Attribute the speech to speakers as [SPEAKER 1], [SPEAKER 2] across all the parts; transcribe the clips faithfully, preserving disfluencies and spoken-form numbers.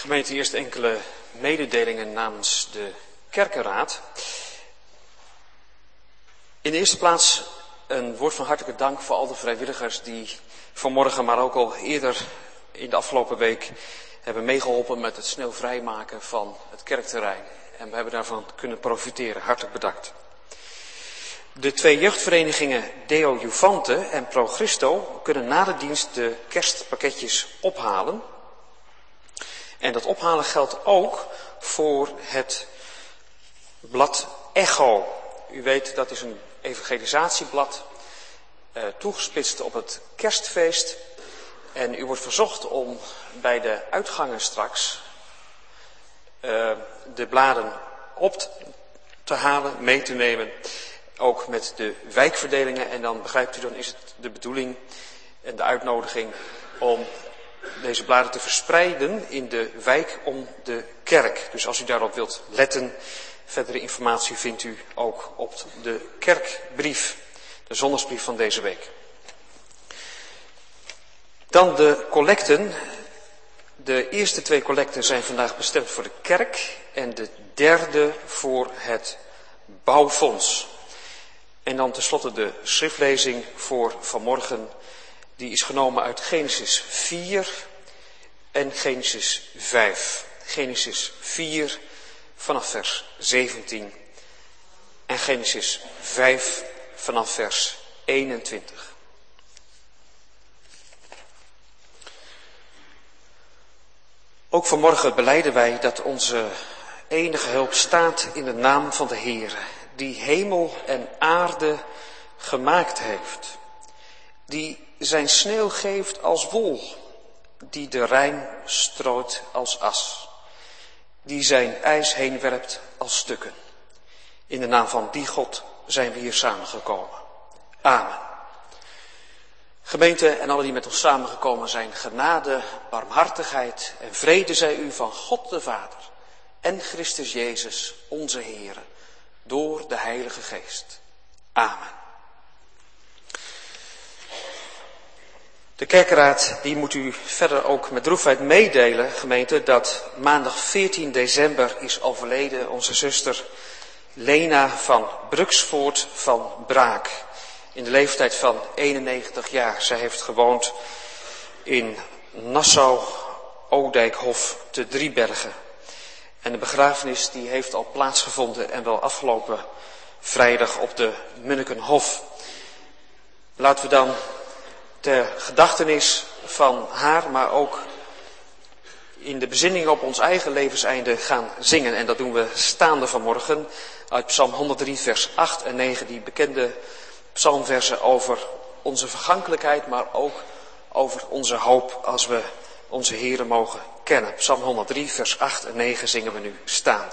[SPEAKER 1] Gemeente, eerst enkele mededelingen namens de kerkenraad. In de eerste plaats een woord van hartelijke dank voor al de vrijwilligers die vanmorgen, maar ook al eerder in de afgelopen week hebben meegeholpen met het snel vrijmaken van het kerkterrein. En we hebben daarvan kunnen profiteren. Hartelijk bedankt. De twee jeugdverenigingen Deo Juvante en Pro Christo kunnen na de dienst de kerstpakketjes ophalen. En dat ophalen geldt ook voor het blad Echo. U weet, dat is een evangelisatieblad, eh, toegespitst op het kerstfeest. En u wordt verzocht om bij de uitgangen straks eh, de bladen op te halen, mee te nemen. Ook met de wijkverdelingen. En dan begrijpt u, dan is het de bedoeling en de uitnodiging om deze bladen te verspreiden in de wijk om de kerk. Dus als u daarop wilt letten, verdere informatie vindt u ook op de kerkbrief, de zondagsbrief van deze week. Dan de collecten. De eerste twee collecten zijn vandaag bestemd voor de kerk en de derde voor het bouwfonds. En dan tenslotte de schriftlezing voor vanmorgen. Die is genomen uit Genesis vier en Genesis vijf. Genesis vier vanaf vers zeventien en Genesis vijf vanaf vers eenentwintig. Ook vanmorgen belijden wij dat onze enige hulp staat in de naam van de Heer, die hemel en aarde gemaakt heeft, die zijn sneeuw geeft als wol, die de Rijn strooit als as, die zijn ijs heen werpt als stukken. In de naam van die God zijn we hier samengekomen. Amen. Gemeente en alle die met ons samengekomen zijn, genade, barmhartigheid en vrede zij u van God de Vader en Christus Jezus, onze Heer, door de Heilige Geest. Amen. De kerkenraad die moet u verder ook met droefheid meedelen, gemeente, dat maandag veertien december is overleden onze zuster Lena van Bruksvoort van Braak. In de leeftijd van eenennegentig jaar. Zij heeft gewoond in Nassau, Oudijkhof te Driebergen. En de begrafenis die heeft al plaatsgevonden en wel afgelopen vrijdag op de Munnikenhof. Laten we dan ter gedachtenis van haar, maar ook in de bezinning op ons eigen levenseinde gaan zingen. En dat doen we staande vanmorgen uit Psalm honderddrie vers acht en negen, die bekende psalmversen over onze vergankelijkheid, maar ook over onze hoop als we onze Here mogen kennen. Psalm honderddrie vers acht en negen zingen we nu staande.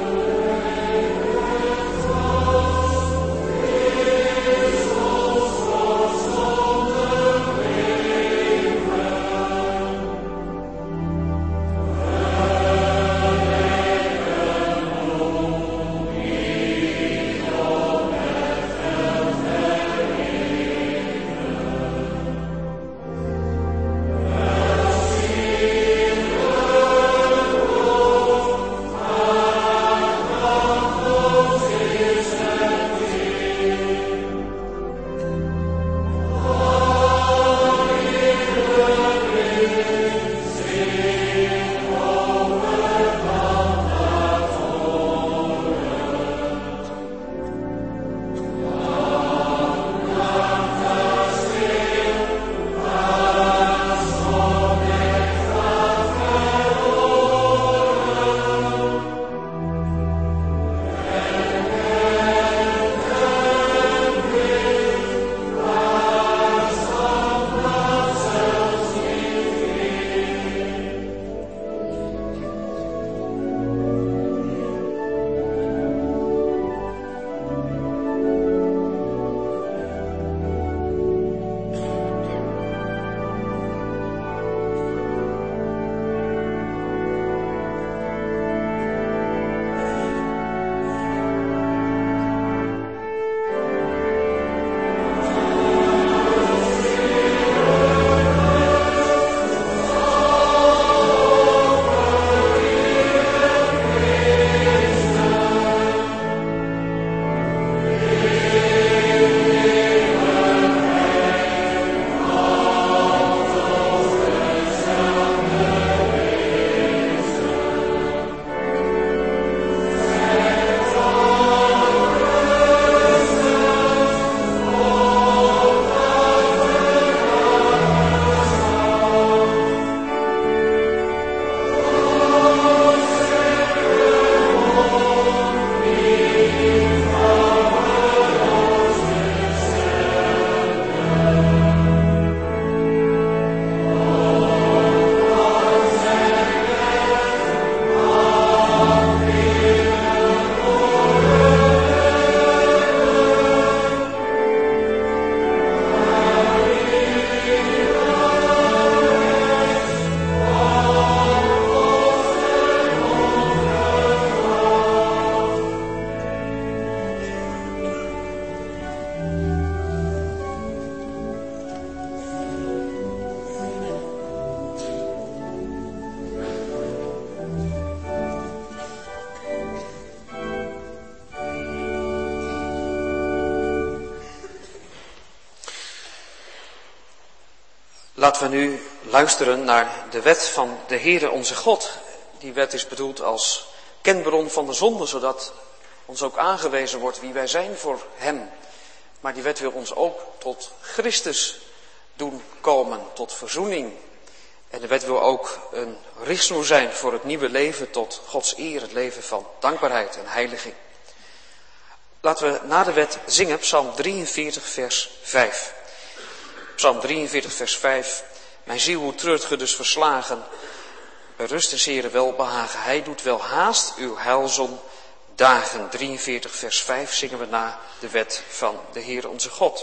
[SPEAKER 2] Oh
[SPEAKER 1] Laten we nu luisteren naar de wet van de Heere onze God. Die wet is bedoeld als kenbron van de zonde, zodat ons ook aangewezen wordt wie wij zijn voor Hem. Maar die wet wil ons ook tot Christus doen komen, tot verzoening. En de wet wil ook een richtsnoer zijn voor het nieuwe leven tot Gods eer, het leven van dankbaarheid en heiliging. Laten we na de wet zingen, Psalm drieënveertig, vers vijf. Psalm drieënveertig, vers vijf. Mijn ziel, hoe treurt ge dus verslagen? Bij rust is Heere welbehagen. Hij doet wel haast uw heilzon dagen. drieënveertig, vers vijf zingen we na de wet van de Heere onze God.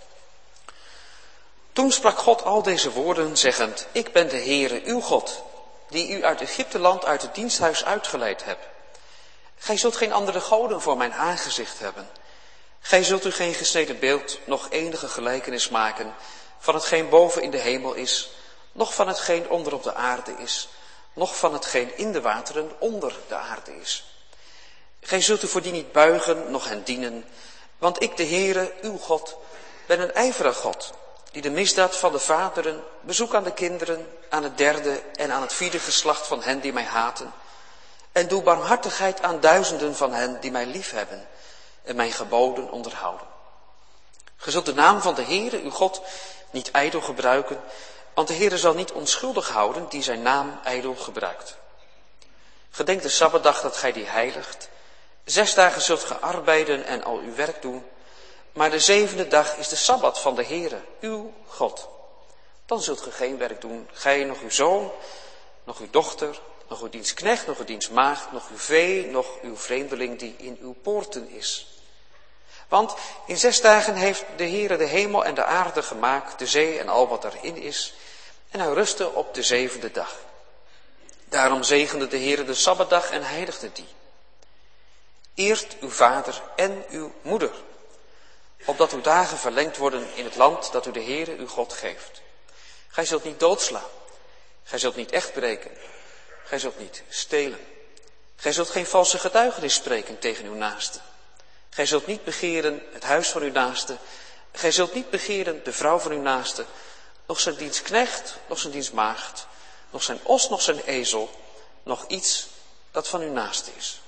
[SPEAKER 1] Toen sprak God al deze woorden, zeggend: Ik ben de Heere uw God, die u uit Egypteland, uit het diensthuis uitgeleid heb. Gij zult geen andere goden voor mijn aangezicht hebben. Gij zult u geen gesneden beeld, nog enige gelijkenis maken van hetgeen boven in de hemel is, noch van hetgeen onder op de aarde is, noch van hetgeen in de wateren onder de aarde is. Gij zult u voor die niet buigen, noch hen dienen, want ik, de Heere, uw God, ben een ijverig God, die de misdaad van de vaderen bezoek aan de kinderen, aan het derde en aan het vierde geslacht van hen die mij haten, en doe barmhartigheid aan duizenden van hen die mij liefhebben en mijn geboden onderhouden. Ge zult de naam van de Heere, uw God, niet ijdel gebruiken, want de Heere zal niet onschuldig houden die zijn naam ijdel gebruikt. Gedenk de Sabbatdag dat gij die heiligt. Zes dagen zult ge arbeiden en al uw werk doen, maar de zevende dag is de Sabbat van de Heere, uw God. Dan zult ge geen werk doen, gij, nog uw zoon, nog uw dochter, nog uw dienstknecht, nog uw dienstmaagd, nog uw vee, nog uw vreemdeling die in uw poorten is. Want in zes dagen heeft de Heere de hemel en de aarde gemaakt, de zee en al wat erin is, en hij rustte op de zevende dag. Daarom zegende de Heere de Sabbatdag en heiligde die. Eert uw vader en uw moeder, opdat uw dagen verlengd worden in het land dat u de Heere uw God geeft. Gij zult niet doodslaan, gij zult niet echt breken, gij zult niet stelen. Gij zult geen valse getuigenis spreken tegen uw naaste. Gij zult niet begeren het huis van uw naaste, gij zult niet begeren de vrouw van uw naaste, nog zijn dienstknecht, nog zijn dienstmaagd, nog zijn os, nog zijn ezel, nog iets dat van uw naaste is.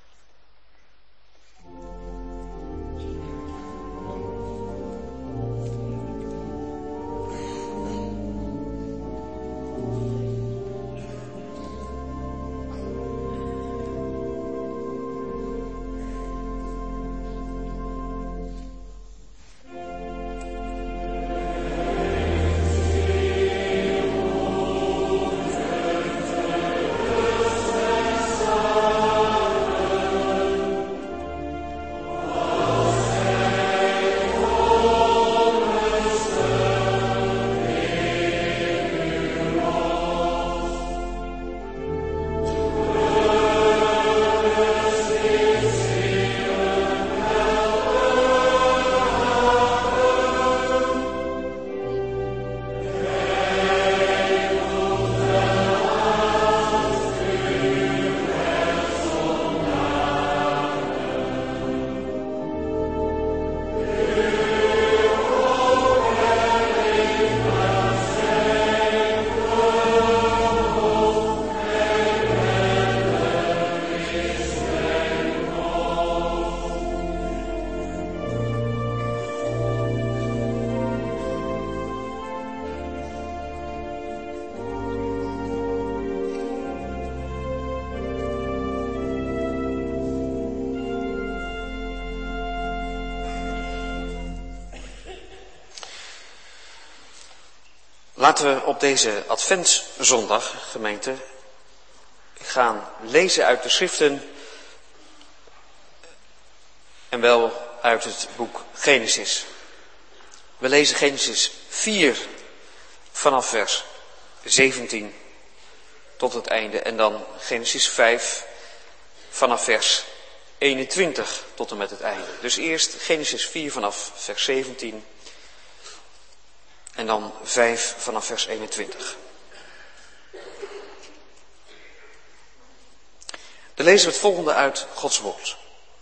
[SPEAKER 1] Laten we op deze Adventszondag, gemeente, gaan lezen uit de schriften en wel uit het boek Genesis. We lezen Genesis vier vanaf vers zeventien tot het einde en dan Genesis vijf vanaf vers eenentwintig tot en met het einde. Dus eerst Genesis vier vanaf vers zeventien. En dan vijf vanaf vers eenentwintig. Dan lezen we het volgende uit Gods woord.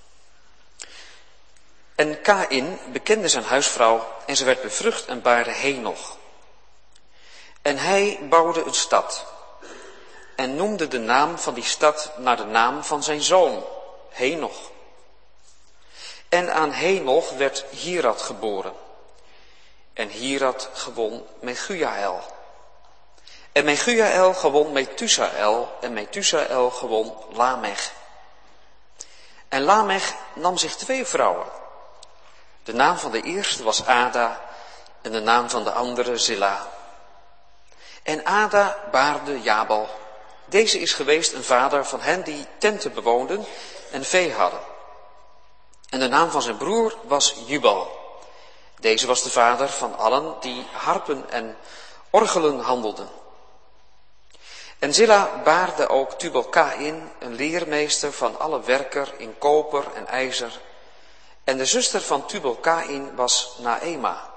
[SPEAKER 1] En Kaïn bekende zijn huisvrouw en ze werd bevrucht en baarde Henoch. En hij bouwde een stad en noemde de naam van die stad naar de naam van zijn zoon, Henoch. En aan Henoch werd Hierad geboren. En Hierad gewon Mechujael. En Mechujael gewon Methusael en Methusael gewon Lamech. En Lamech nam zich twee vrouwen. De naam van de eerste was Ada en de naam van de andere Zilla. En Ada baarde Jabal. Deze is geweest een vader van hen die tenten bewoonden en vee hadden. En de naam van zijn broer was Jubal. Deze was de vader van allen die harpen en orgelen handelden. En Zilla baarde ook Tubal-Kaïn, een leermeester van alle werker in koper en ijzer. En de zuster van Tubal-Kaïn was Naema.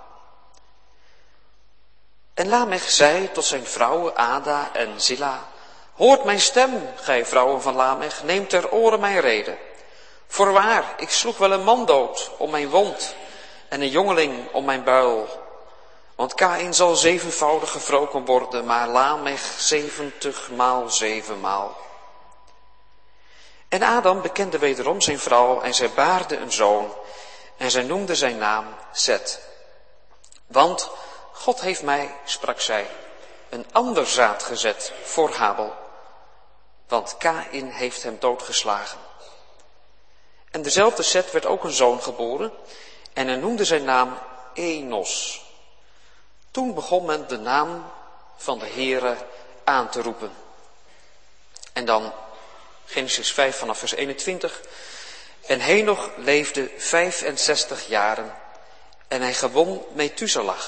[SPEAKER 1] En Lamech zei tot zijn vrouwen Ada en Zilla: hoort mijn stem, gij vrouwen van Lamech, neem ter oren mijn rede. Voorwaar, ik sloeg wel een man dood om mijn wond en een jongeling om mijn buil. Want Kaïn zal zevenvoudig gewroken worden, maar Lamech zeventig maal zevenmaal. En Adam bekende wederom zijn vrouw en zij baarde een zoon en zij noemde zijn naam Set. Want God heeft mij, sprak zij, een ander zaad gezet voor Habel, want Kaïn heeft hem doodgeslagen. En dezelfde Set werd ook een zoon geboren en hij noemde zijn naam Enos. Toen begon men de naam van de Heere aan te roepen. En dan Genesis vijf vanaf vers eenentwintig. En Henoch leefde vijfenzestig jaren en hij gewon Methuselah.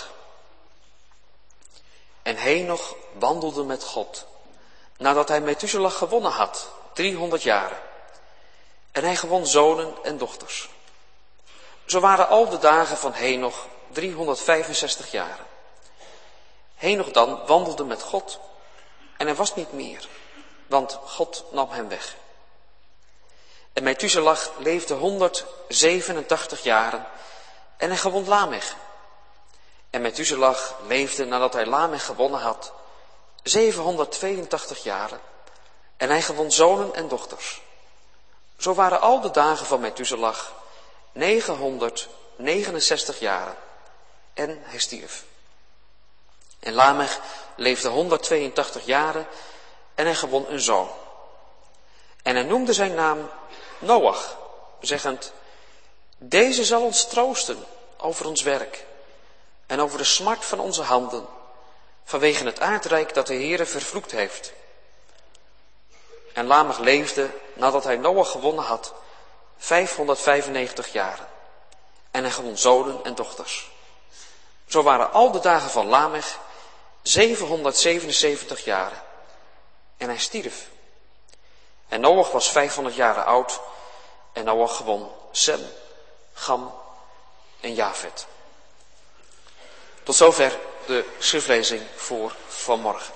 [SPEAKER 1] En Henoch wandelde met God, nadat hij Methuselah gewonnen had, driehonderd jaren. En hij gewon zonen en dochters. Zo waren al de dagen van Henoch driehonderdvijfenzestig jaren. Henoch dan wandelde met God en hij was niet meer, want God nam hem weg. En Methuselah leefde honderdzevenentachtig jaren en hij gewon Lamech. En Methuselah leefde nadat hij Lamech gewonnen had zevenhonderdtweeëntachtig jaren en hij gewon zonen en dochters. Zo waren al de dagen van Methuselah negenhonderdnegenenzestig jaren en hij stierf. En Lamech leefde honderdtweeëntachtig jaren en hij gewon een zoon. En hij noemde zijn naam Noach, zeggend: deze zal ons troosten over ons werk en over de smart van onze handen, vanwege het aardrijk dat de Heere vervloekt heeft. En Lamech leefde, nadat hij Noach gewonnen had, vijfhonderdvijfennegentig jaren. En hij gewon zonen en dochters. Zo waren al de dagen van Lamech zevenhonderdzevenenzeventig jaren. En hij stierf. En Noach was vijfhonderd jaren oud. En Noach gewon Sem, Gam en Jafet. Tot zover de schriftlezing voor vanmorgen.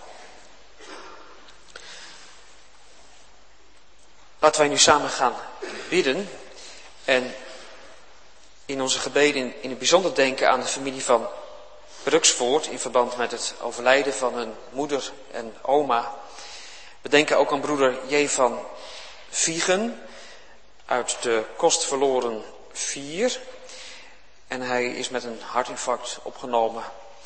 [SPEAKER 1] Laten wij nu samen gaan bidden en in onze gebeden in het bijzonder denken aan de familie van Bruksvoort in verband met het overlijden van hun moeder en oma. We denken ook aan broeder J. van Viegen uit de Kostverloren vier. En hij is met een hartinfarct opgenomen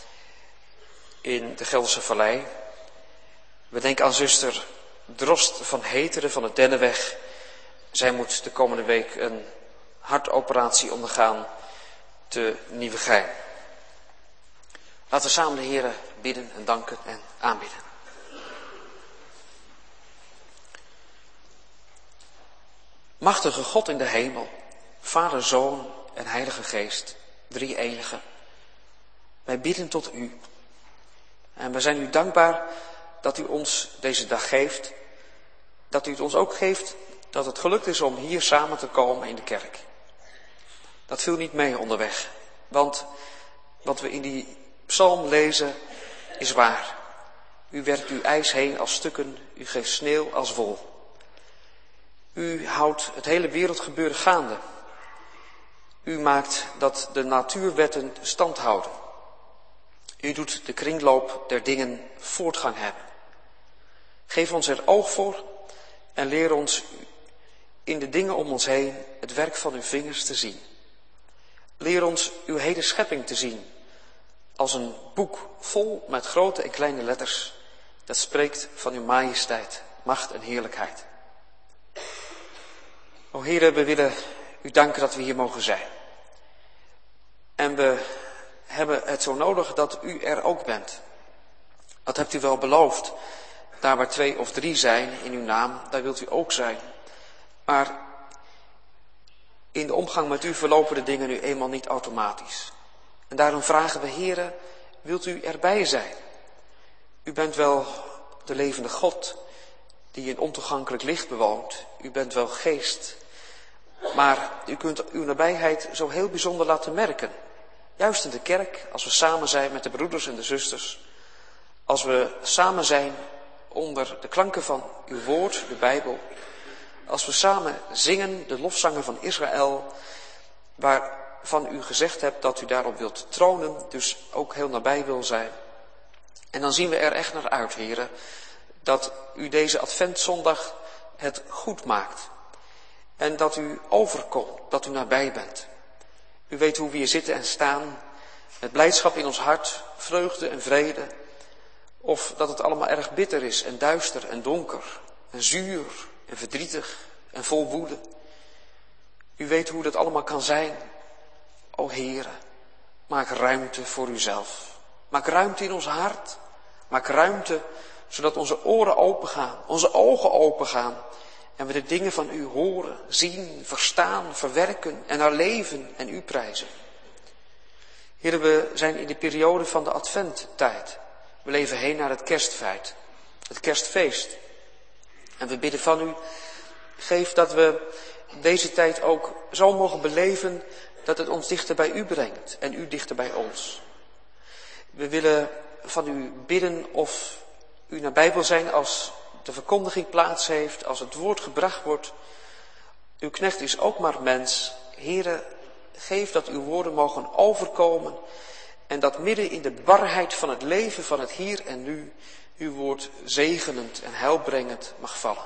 [SPEAKER 1] in de Gelderse Vallei. We denken aan zuster Drost van Heteren van de Dennenweg. Zij moet de komende week een hartoperatie ondergaan te Nieuwegein. Laten we samen de Heere bidden en danken en aanbidden. Machtige God in de hemel, Vader, Zoon en Heilige Geest, drie enige. Wij bidden tot u. En we zijn u dankbaar dat u ons deze dag geeft. Dat u het ons ook geeft dat het gelukt is om hier samen te komen in de kerk. Dat viel niet mee onderweg. Want wat we in die psalm lezen is waar. U werkt uw ijs heen als stukken, u geeft sneeuw als wol. U houdt het hele wereldgebeuren gaande. U maakt dat de natuurwetten stand houden. U doet de kringloop der dingen voortgang hebben. Geef ons er oog voor en leer ons in de dingen om ons heen het werk van uw vingers te zien. Leer ons uw hele schepping te zien als een boek vol met grote en kleine letters dat spreekt van uw majesteit, macht en heerlijkheid. O Heere, we willen u danken dat we hier mogen zijn. En we hebben het zo nodig dat u er ook bent. Dat hebt u wel beloofd. Daar waar twee of drie zijn in uw naam, daar wilt u ook zijn. Maar in de omgang met u verlopen de dingen nu eenmaal niet automatisch. En daarom vragen we, Heere, wilt u erbij zijn? U bent wel de levende God die in ontoegankelijk licht bewoont. U bent wel geest. Maar u kunt uw nabijheid zo heel bijzonder laten merken. Juist in de kerk, als we samen zijn met de broeders en de zusters. Als we samen zijn onder de klanken van uw woord, de Bijbel. Als we samen zingen de lofzangen van Israël, waarvan u gezegd hebt dat u daarop wilt tronen, dus ook heel nabij wil zijn. En dan zien we er echt naar uit, Heere, dat u deze Adventzondag het goed maakt. En dat u overkomt, dat u nabij bent. U weet hoe we hier zitten en staan, met blijdschap in ons hart, vreugde en vrede. Of dat het allemaal erg bitter is en duister en donker en zuur en verdrietig en vol woede. U weet hoe dat allemaal kan zijn. O Heere, maak ruimte voor uzelf. Maak ruimte in ons hart. Maak ruimte zodat onze oren opengaan, onze ogen opengaan. En we de dingen van u horen, zien, verstaan, verwerken en naar leven en u prijzen. Heere, we zijn in de periode van de adventtijd. We leven heen naar het kerstfeit, het kerstfeest. En we bidden van u, geef dat we deze tijd ook zo mogen beleven dat het ons dichter bij u brengt en u dichter bij ons. We willen van u bidden of u nabij wil zijn als de verkondiging plaats heeft, als het woord gebracht wordt. Uw knecht is ook maar mens. Heere, geef dat uw woorden mogen overkomen en dat midden in de barheid van het leven, van het hier en nu, uw woord zegenend en heilbrengend mag vallen.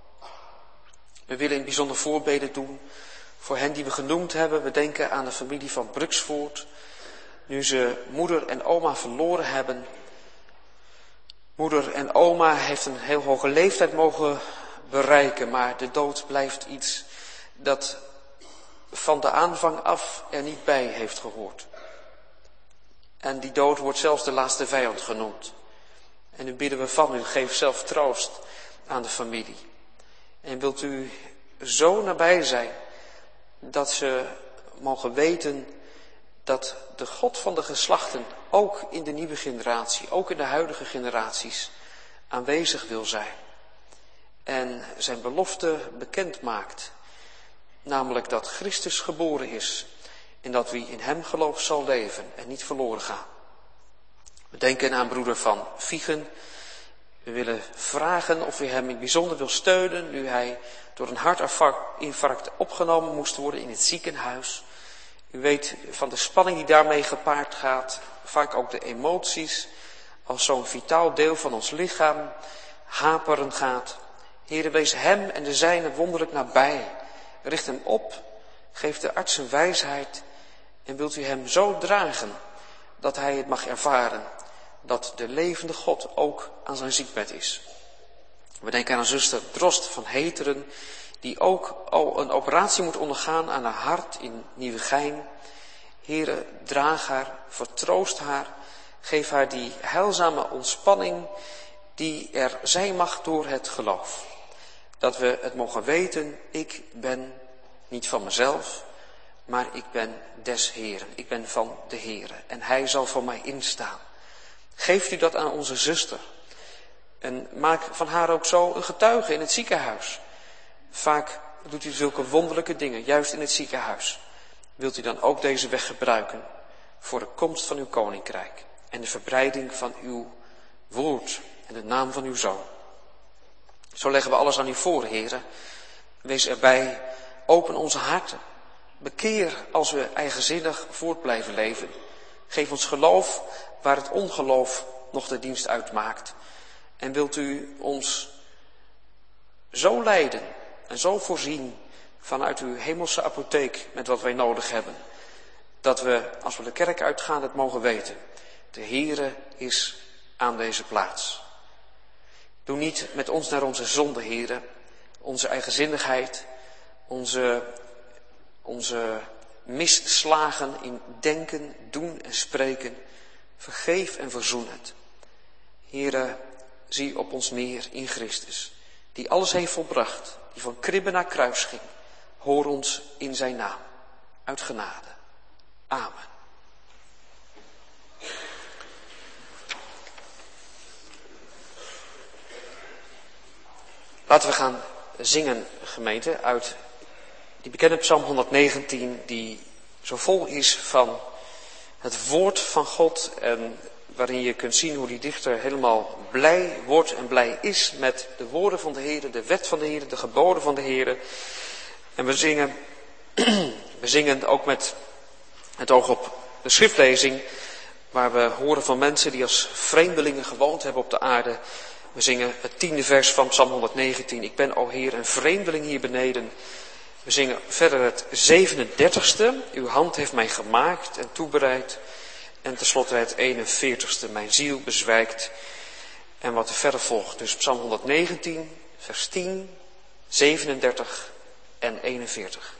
[SPEAKER 1] We willen in bijzonder voorbeden doen voor hen die we genoemd hebben. We denken aan de familie van Bruksvoort, nu ze moeder en oma verloren hebben. Moeder en oma heeft een heel hoge leeftijd mogen bereiken, maar de dood blijft iets dat van de aanvang af er niet bij heeft gehoord. En die dood wordt zelfs de laatste vijand genoemd. En nu bidden we van u, geef zelf troost aan de familie. En wilt u zo nabij zijn dat ze mogen weten dat de God van de geslachten ook in de nieuwe generatie, ook in de huidige generaties aanwezig wil zijn. En zijn belofte bekend maakt. Namelijk dat Christus geboren is en dat wie in hem gelooft zal leven en niet verloren gaan. We denken aan broeder Van Viegen. We willen vragen of u hem in het bijzonder wil steunen nu hij door een hartinfarct opgenomen moest worden in het ziekenhuis. U weet van de spanning die daarmee gepaard gaat, vaak ook de emoties, als zo'n vitaal deel van ons lichaam haperen gaat. Heere, wees hem en de zijnen wonderlijk nabij. Richt hem op, geef de arts een wijsheid en wilt u hem zo dragen dat hij het mag ervaren dat de levende God ook aan zijn ziekbed is. We denken aan een zuster Drost van Heteren, die ook al een operatie moet ondergaan aan haar hart in Nieuwegein. Heere, draag haar, vertroost haar, geef haar die heilzame ontspanning die er zijn mag door het geloof. Dat we het mogen weten, ik ben niet van mezelf, maar ik ben des Heeren. Ik ben van de Heere en hij zal voor mij instaan. Geeft u dat aan onze zuster en maak van haar ook zo een getuige in het ziekenhuis. Vaak doet u zulke wonderlijke dingen, juist in het ziekenhuis. Wilt u dan ook deze weg gebruiken voor de komst van uw koninkrijk en de verbreiding van uw woord en de naam van uw zoon. Zo leggen we alles aan u voor, heren. Wees erbij, open onze harten. Bekeer als we eigenzinnig voort blijven leven. Geef ons geloof waar het ongeloof nog de dienst uitmaakt. En wilt u ons zo leiden en zo voorzien vanuit uw hemelse apotheek met wat wij nodig hebben. Dat we, als we de kerk uitgaan, het mogen weten. De Heere is aan deze plaats. Doe niet met ons naar onze zonde, Heere, onze eigenzinnigheid, onze, onze misslagen in denken, doen en spreken. Vergeef en verzoen het. Heere, zie op ons neer in Christus, die alles heeft volbracht, die van kribbe naar kruis ging. Hoor ons in zijn naam, uit genade. Amen. Laten we gaan zingen, gemeente, uit die bekende Psalm honderdnegentien, die zo vol is van het woord van God en waarin je kunt zien hoe die dichter helemaal blij wordt en blij is met de woorden van de Heer, de wet van de Heer, de geboden van de Heer. En we zingen, we zingen ook met het oog op de schriftlezing, waar we horen van mensen die als vreemdelingen gewoond hebben op de aarde. We zingen het tiende vers van Psalm honderdnegentien. Ik ben, o Heer, een vreemdeling hier beneden. We zingen verder het zevenendertigste. Uw hand heeft mij gemaakt en toebereid. En tenslotte het eenenveertigste. Mijn ziel bezwijkt. En wat er verder volgt. Dus Psalm honderdnegentien, vers tien, zevenendertig en eenenveertig.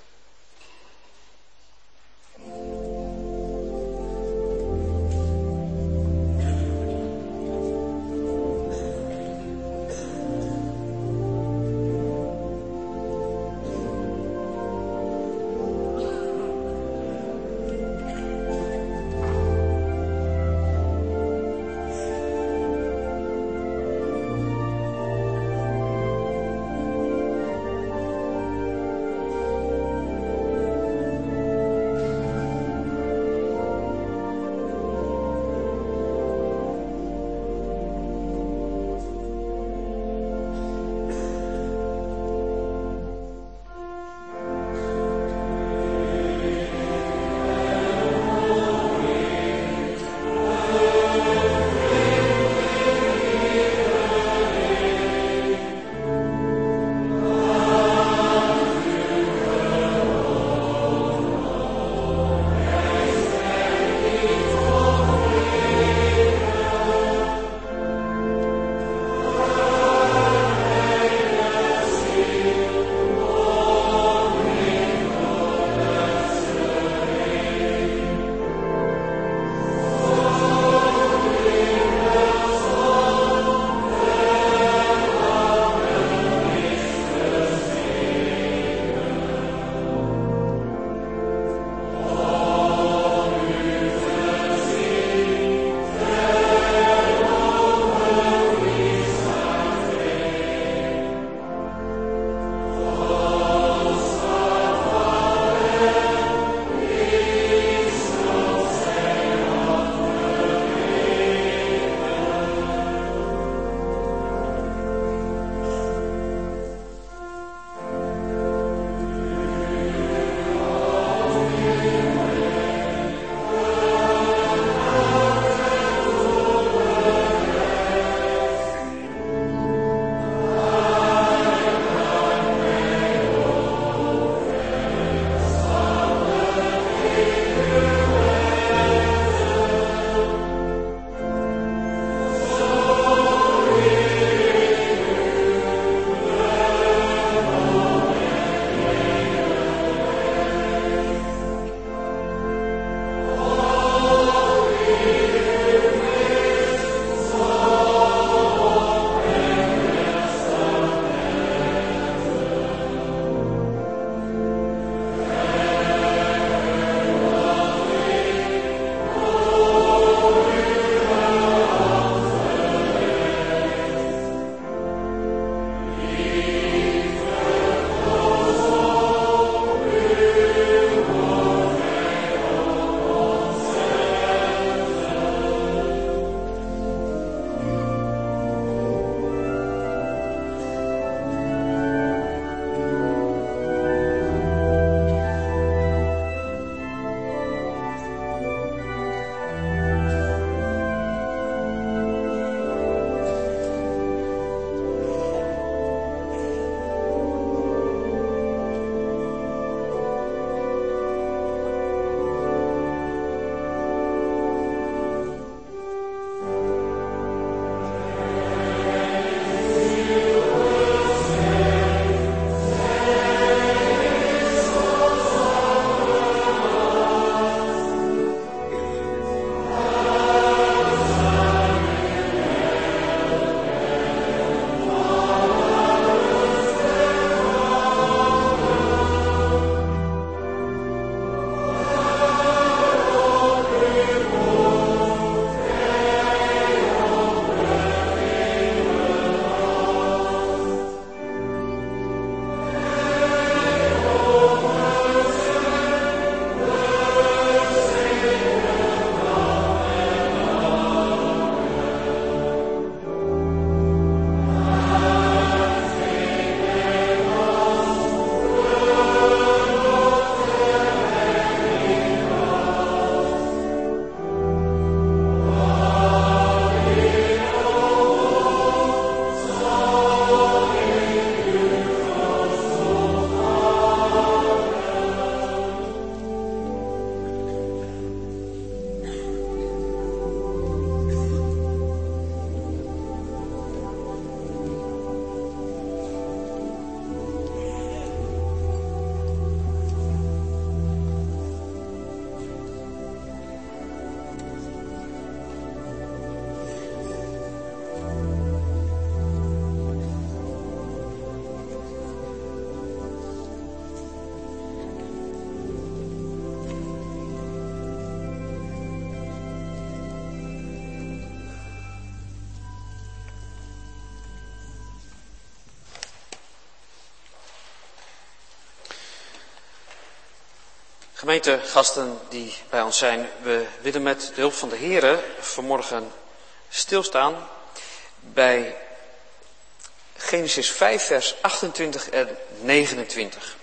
[SPEAKER 1] Gemeentegasten die bij ons zijn, we willen met de hulp van de Here vanmorgen stilstaan bij Genesis vijf vers achtentwintig en negenentwintig.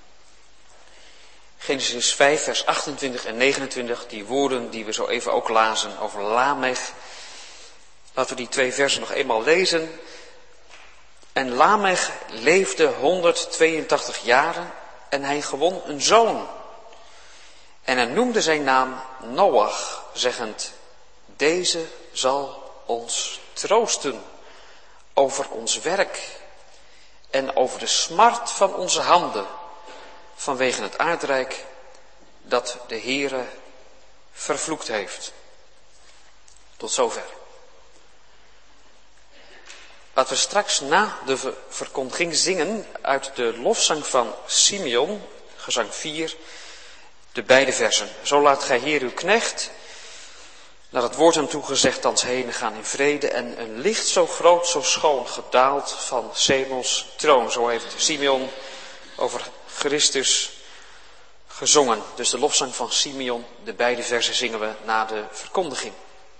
[SPEAKER 1] Genesis vijf vers achtentwintig en negenentwintig, die woorden die we zo even ook lazen over Lamech. Laten we die twee versen nog eenmaal lezen. En Lamech leefde honderdtweeëntachtig jaren en hij gewon een zoon. En hij noemde zijn naam Noach, zeggend, deze zal ons troosten over ons werk en over de smart van onze handen, vanwege het aardrijk dat de Heere vervloekt heeft. Tot zover. Laten we straks na de verkondiging zingen uit de lofzang van Simeon, gezang vier, de beide versen. Zo laat gij Heer uw knecht naar het woord hem toegezegd thans heen gaan in vrede en een licht zo groot, zo schoon gedaald van Hemels troon. Zo heeft Simeon over Christus gezongen. Dus de lofzang van Simeon, de beide versen zingen we na de verkondiging.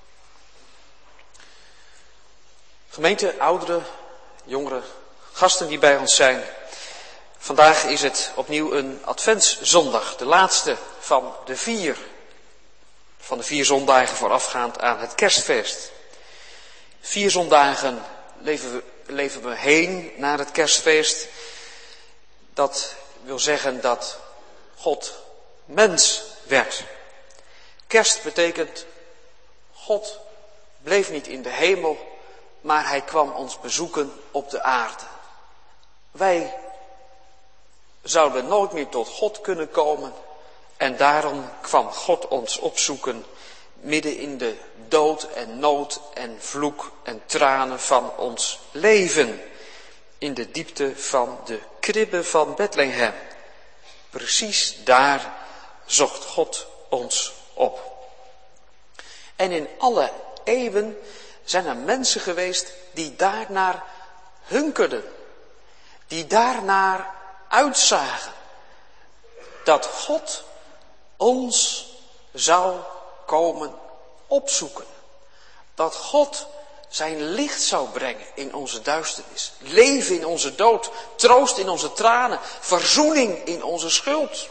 [SPEAKER 1] Gemeente, ouderen, jongeren, gasten die bij ons zijn. Vandaag is het opnieuw een adventszondag, de laatste van de vier. Van de vier zondagen voorafgaand aan het kerstfeest. Vier zondagen leven we, leven we heen naar het kerstfeest. Dat wil zeggen dat God mens werd. Kerst betekent, God bleef niet in de hemel, maar hij kwam ons bezoeken op de aarde. Wij zouden nooit meer tot God kunnen komen en daarom kwam God ons opzoeken midden in de dood en nood en vloek en tranen van ons leven. In de diepte van de kribbe van Bethlehem. Precies daar zocht God ons op. En in alle eeuwen zijn er mensen geweest die daarnaar hunkerden. Die daarnaar uitzagen. Dat God ons zou komen opzoeken. Dat God zijn licht zou brengen in onze duisternis. Leven in onze dood. Troost in onze tranen. Verzoening in onze schuld.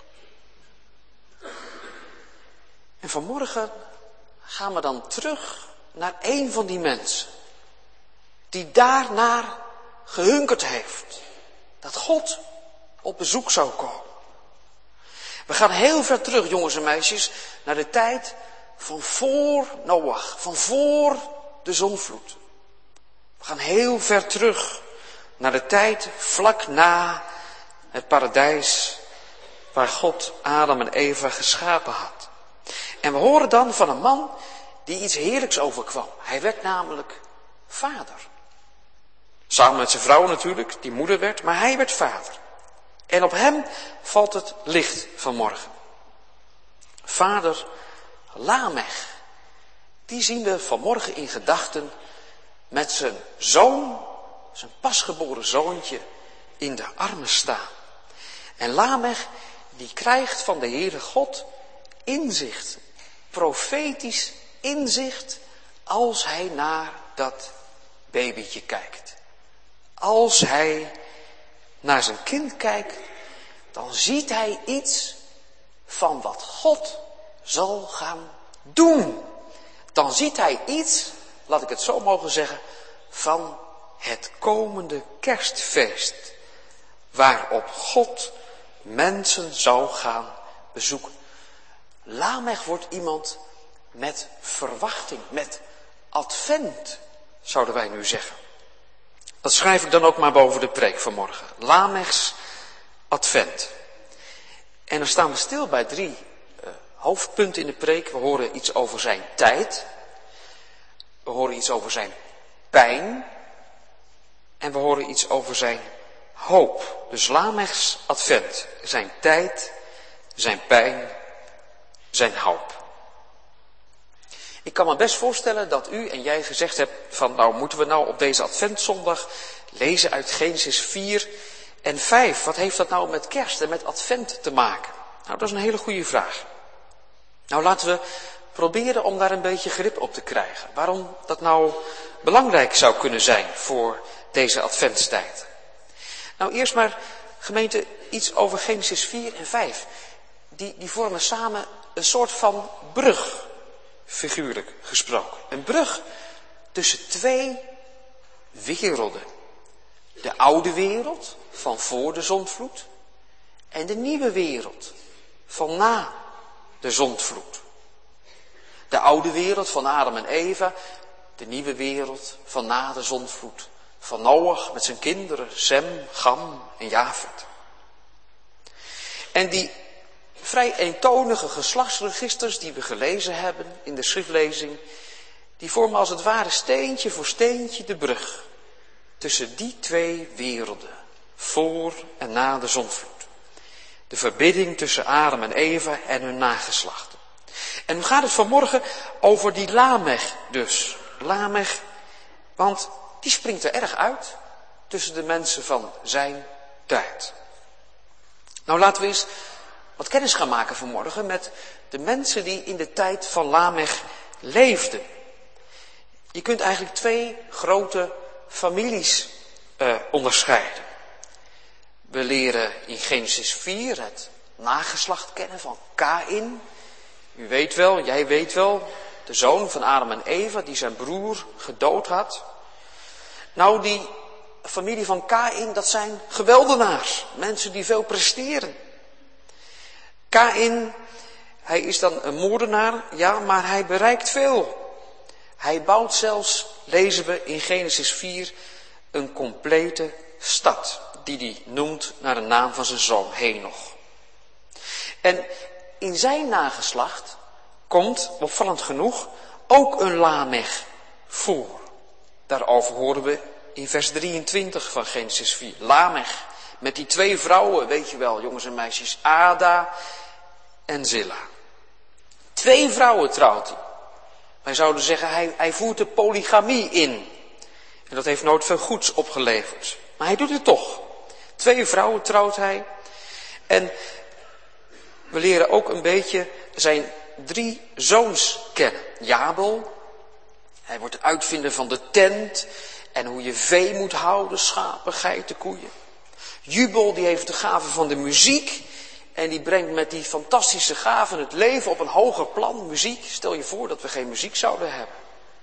[SPEAKER 1] En vanmorgen gaan we dan terug naar een van die mensen. Die daarnaar gehunkerd heeft. Dat God op bezoek zou komen. We gaan heel ver terug, jongens en meisjes, naar de tijd van voor Noach. Van voor de zondvloed. We gaan heel ver terug naar de tijd vlak na het paradijs waar God Adam en Eva geschapen had. En we horen dan van een man die iets heerlijks overkwam. Hij werd namelijk vader. Samen met zijn vrouw natuurlijk, die moeder werd, maar hij werd vader. En op hem valt het licht vanmorgen. Vader Lamech. Die zien we vanmorgen in gedachten met zijn zoon, zijn pasgeboren zoontje, in de armen staan. En Lamech, die krijgt van de Heere God inzicht, profetisch inzicht, als hij naar dat babytje kijkt. Als hij naar zijn kind kijkt, dan ziet hij iets van wat God zal gaan doen. Dan ziet hij iets, laat ik het zo mogen zeggen, van het komende kerstfeest. Waarop God mensen zou gaan bezoeken. Lamech wordt iemand met verwachting, met advent, zouden wij nu zeggen. Dat schrijf ik dan ook maar boven de preek vanmorgen. Lamechs advent. En dan staan we stil bij drie uh, hoofdpunten in de preek. We horen iets over zijn tijd. We horen iets over zijn pijn. En we horen iets over zijn hoop. Dus Lamechs advent. Zijn tijd, zijn pijn, zijn hoop. Ik kan me best voorstellen dat u en jij gezegd hebt van nou moeten we nou op deze adventzondag lezen uit Genesis vier en vijf. Wat heeft dat nou met kerst en met advent te maken? Nou, dat is een hele goede vraag. Nou, laten we proberen om daar een beetje grip op te krijgen. Waarom dat nou belangrijk zou kunnen zijn voor deze adventstijd. Nou, eerst maar, gemeente, iets over Genesis vier en vijf. Die, die vormen samen een soort van brug, figuurlijk gesproken. Een brug tussen twee werelden. De oude wereld van voor de zondvloed en de nieuwe wereld van na de zondvloed. De oude wereld van Adam en Eva, de nieuwe wereld van na de zondvloed. Van Noach met zijn kinderen, Sem, Gam en Jafet. En die vrij eentonige geslachtsregisters die we gelezen hebben in de schriftlezing, die vormen als het ware steentje voor steentje de brug tussen die twee werelden, voor en na de zondvloed. De verbinding tussen Adam en Eva en hun nageslachten. En nu gaat het vanmorgen over die Lamech dus. Lamech, want die springt er erg uit tussen de mensen van zijn tijd. Nou, laten we eens wat kennis gaan maken vanmorgen met de mensen die in de tijd van Lamech leefden. Je kunt eigenlijk twee grote families uh, onderscheiden. We leren in Genesis vier het nageslacht kennen van Kaïn. U weet wel, jij weet wel, de zoon van Adam en Eva die zijn broer gedood had. Nou, die familie van Kaïn, dat zijn geweldenaars, mensen die veel presteren. Kaïn, hij is dan een moordenaar, ja, maar hij bereikt veel. Hij bouwt zelfs, lezen we in Genesis vier, een complete stad, die hij noemt naar de naam van zijn zoon Henoch. En in zijn nageslacht komt, opvallend genoeg, ook een Lamech voor. Daarover horen we in vers drieëntwintig van Genesis vier. Lamech, met die twee vrouwen, weet je wel, jongens en meisjes, Ada en Zilla. Twee vrouwen trouwt hij. Wij zouden zeggen, hij, hij voert de polygamie in. En dat heeft nooit veel goeds opgeleverd. Maar hij doet het toch. Twee vrouwen trouwt hij. En we leren ook een beetje zijn drie zoons kennen. Jabel, hij wordt de uitvinder van de tent en hoe je vee moet houden, schapen, geiten, koeien. Jubel, die heeft de gave van de muziek en die brengt met die fantastische gaven het leven op een hoger plan. Muziek, stel je voor dat we geen muziek zouden hebben.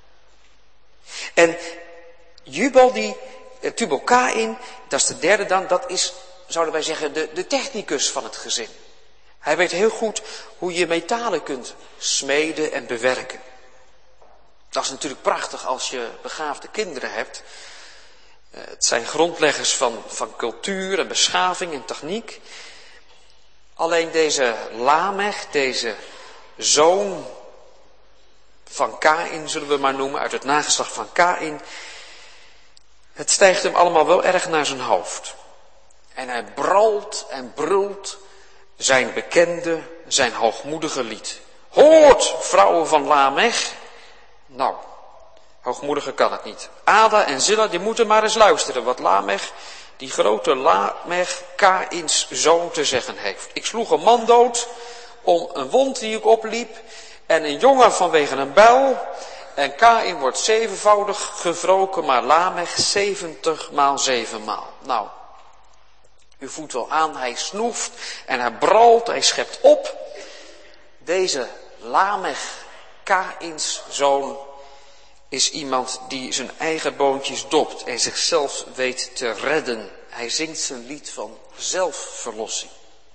[SPEAKER 1] En Jubal, die, Tubal Kaïn, dat is de derde dan, dat is, zouden wij zeggen, de, de technicus van het gezin. Hij weet heel goed hoe je metalen kunt smeden en bewerken. Dat is natuurlijk prachtig als je begaafde kinderen hebt. Het zijn grondleggers van, van cultuur en beschaving en techniek. Alleen deze Lamech, deze zoon van Kaïn, zullen we maar noemen, uit het nageslacht van Kaïn. Het stijgt hem allemaal wel erg naar zijn hoofd. En hij brult en brult zijn bekende, zijn hoogmoedige lied. Hoort, vrouwen van Lamech. Nou, hoogmoediger kan het niet. Ada en Zilla, die moeten maar eens luisteren wat Lamech, die grote Lamech, Kaïns zoon, te zeggen heeft. Ik sloeg een man dood om een wond die ik opliep en een jongen vanwege een bijl. En Kaïn wordt zevenvoudig gewroken, maar Lamech zeventig maal zevenmaal. Nou, u voelt wel aan, hij snoeft en hij brult, hij schept op. Deze Lamech, Kaïns zoon, is iemand die zijn eigen boontjes dopt en zichzelf weet te redden. Hij zingt zijn lied van zelfverlossing.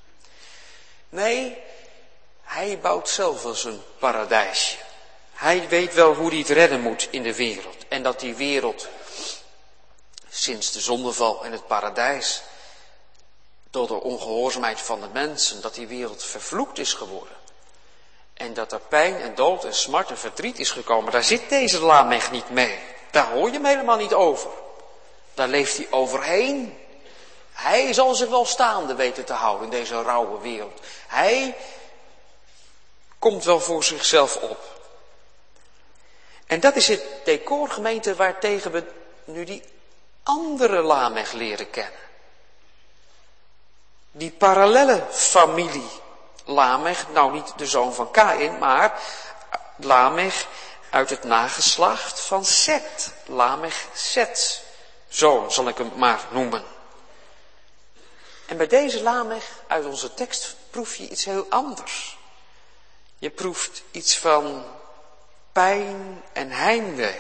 [SPEAKER 1] Nee, hij bouwt zelf wel zijn paradijsje. Hij weet wel hoe hij het redden moet in de wereld. En dat die wereld sinds de zondeval en het paradijs, door de ongehoorzaamheid van de mensen, dat die wereld vervloekt is geworden. En dat er pijn en dood en smart en verdriet is gekomen. Daar zit deze Lamech niet mee. Daar hoor je hem helemaal niet over. Daar leeft hij overheen. Hij zal zich wel staande weten te houden in deze rauwe wereld. Hij komt wel voor zichzelf op. En dat is het decor, gemeente, waartegen we nu die andere Lamech leren kennen. Die parallelle familie Lamech, nou niet de zoon van Kaïn, maar Lamech uit het nageslacht van Set. Lamech, Sets zoon, zal ik hem maar noemen. En bij deze Lamech uit onze tekst proef je iets heel anders. Je proeft iets van pijn en heimwee.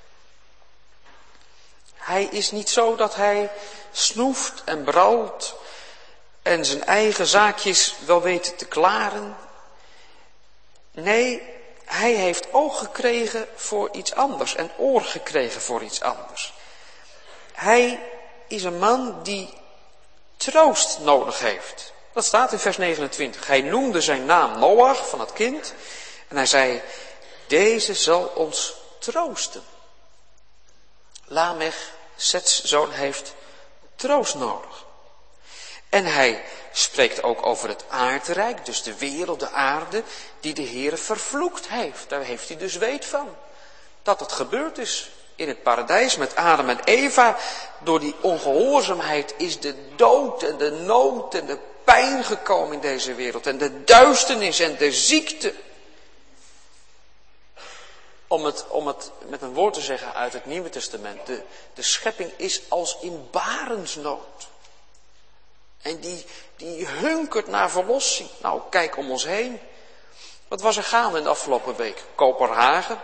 [SPEAKER 1] Hij is niet zo dat hij snoeft en bralt en zijn eigen zaakjes wel weet te klaren. Nee, hij heeft oog gekregen voor iets anders en oor gekregen voor iets anders. Hij is een man die troost nodig heeft. Dat staat in vers negenentwintig. Hij noemde zijn naam Noach, van het kind, en hij zei, deze zal ons troosten. Lamech, Sets zoon, heeft troost nodig. En hij spreekt ook over het aardrijk, dus de wereld, de aarde, die de Heere vervloekt heeft. Daar heeft hij dus weet van. Dat het gebeurd is in het paradijs met Adam en Eva. Door die ongehoorzaamheid is de dood en de nood en de pijn gekomen in deze wereld. En de duisternis en de ziekte. Om het, om het met een woord te zeggen uit het Nieuwe Testament. De, de schepping is als in barensnood. En die, die hunkert naar verlossing. Nou, kijk om ons heen. Wat was er gaande in de afgelopen week? Kopenhagen.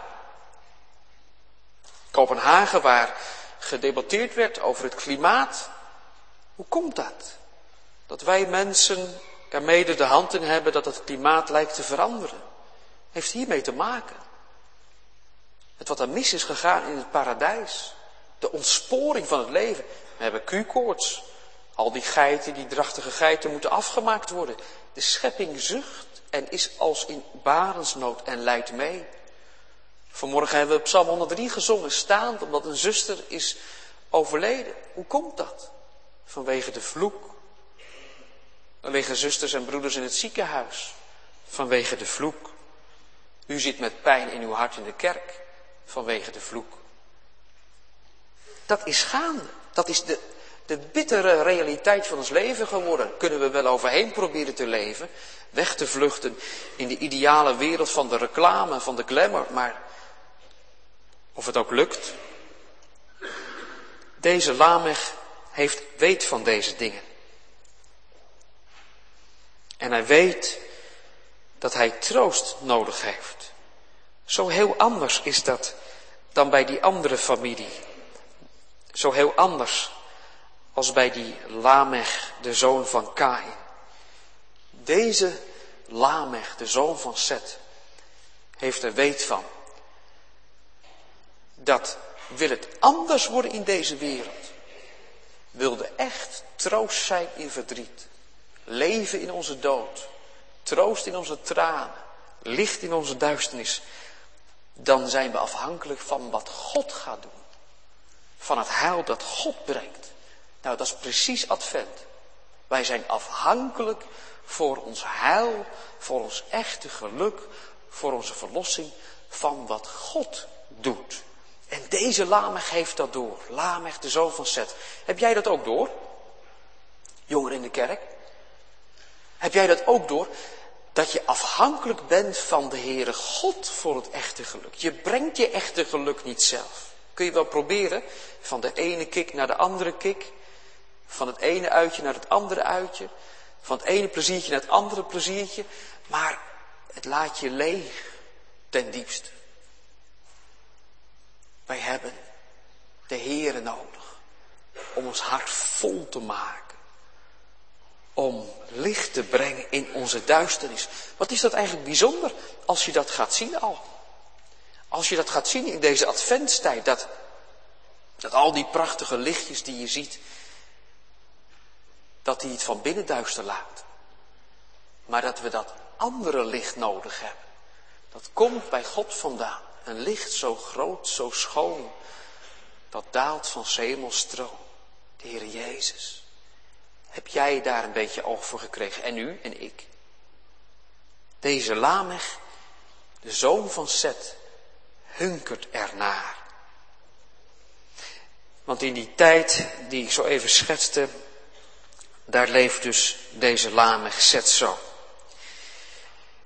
[SPEAKER 1] Kopenhagen waar gedebatteerd werd over het klimaat. Hoe komt dat? Dat wij mensen er mede de hand in hebben dat het klimaat lijkt te veranderen. Heeft hiermee te maken. Het wat er mis is gegaan in het paradijs. De ontsporing van het leven. We hebben Q-koorts. Al die geiten, die drachtige geiten moeten afgemaakt worden. De schepping zucht en is als in barensnood en lijdt mee. Vanmorgen hebben we Psalm honderddrie gezongen, staand omdat een zuster is overleden. Hoe komt dat? Vanwege de vloek. Er liggen zusters en broeders in het ziekenhuis. Vanwege de vloek. U zit met pijn in uw hart in de kerk. Vanwege de vloek. Dat is gaande. Dat is de, de bittere realiteit van ons leven geworden. Kunnen we wel overheen proberen te leven. Weg te vluchten in de ideale wereld van de reclame, van de glamour. Maar of het ook lukt. Deze Lamech heeft weet van deze dingen. En hij weet dat hij troost nodig heeft. Zo heel anders is dat dan bij die andere familie. Zo heel anders als bij die Lamech, de zoon van Kaïn. Deze Lamech, de zoon van Set, heeft er weet van. Dat wil het anders worden in deze wereld. Wilde echt troost zijn in verdriet. Leven in onze dood. Troost in onze tranen. Licht in onze duisternis. Dan zijn we afhankelijk van wat God gaat doen. Van het heil dat God brengt. Nou, dat is precies Advent. Wij zijn afhankelijk voor ons heil, voor ons echte geluk, voor onze verlossing, van wat God doet. En deze Lamech heeft dat door. Lamech, de zoon van Set. Heb jij dat ook door? Jongeren in de kerk. Heb jij dat ook door? Dat je afhankelijk bent van de Heere God voor het echte geluk. Je brengt je echte geluk niet zelf. Kun je wel proberen. Van de ene kick naar de andere kick. Van het ene uitje naar het andere uitje. Van het ene pleziertje naar het andere pleziertje. Maar het laat je leeg ten diepste. Wij hebben de Heere nodig. Om ons hart vol te maken. Om licht te brengen in onze duisternis. Wat is dat eigenlijk bijzonder als je dat gaat zien al. Als je dat gaat zien in deze adventstijd. Dat, dat al die prachtige lichtjes die je ziet. Dat die het van binnen duister laat. Maar dat we dat andere licht nodig hebben. Dat komt bij God vandaan. Een licht zo groot, zo schoon. Dat daalt van hemelstroom. De Heer Jezus. Heb jij daar een beetje oog voor gekregen? En u en ik? Deze Lamech, de zoon van Set, hunkert ernaar. Want in die tijd die ik zo even schetste, daar leeft dus deze Lamech, Sets zoon.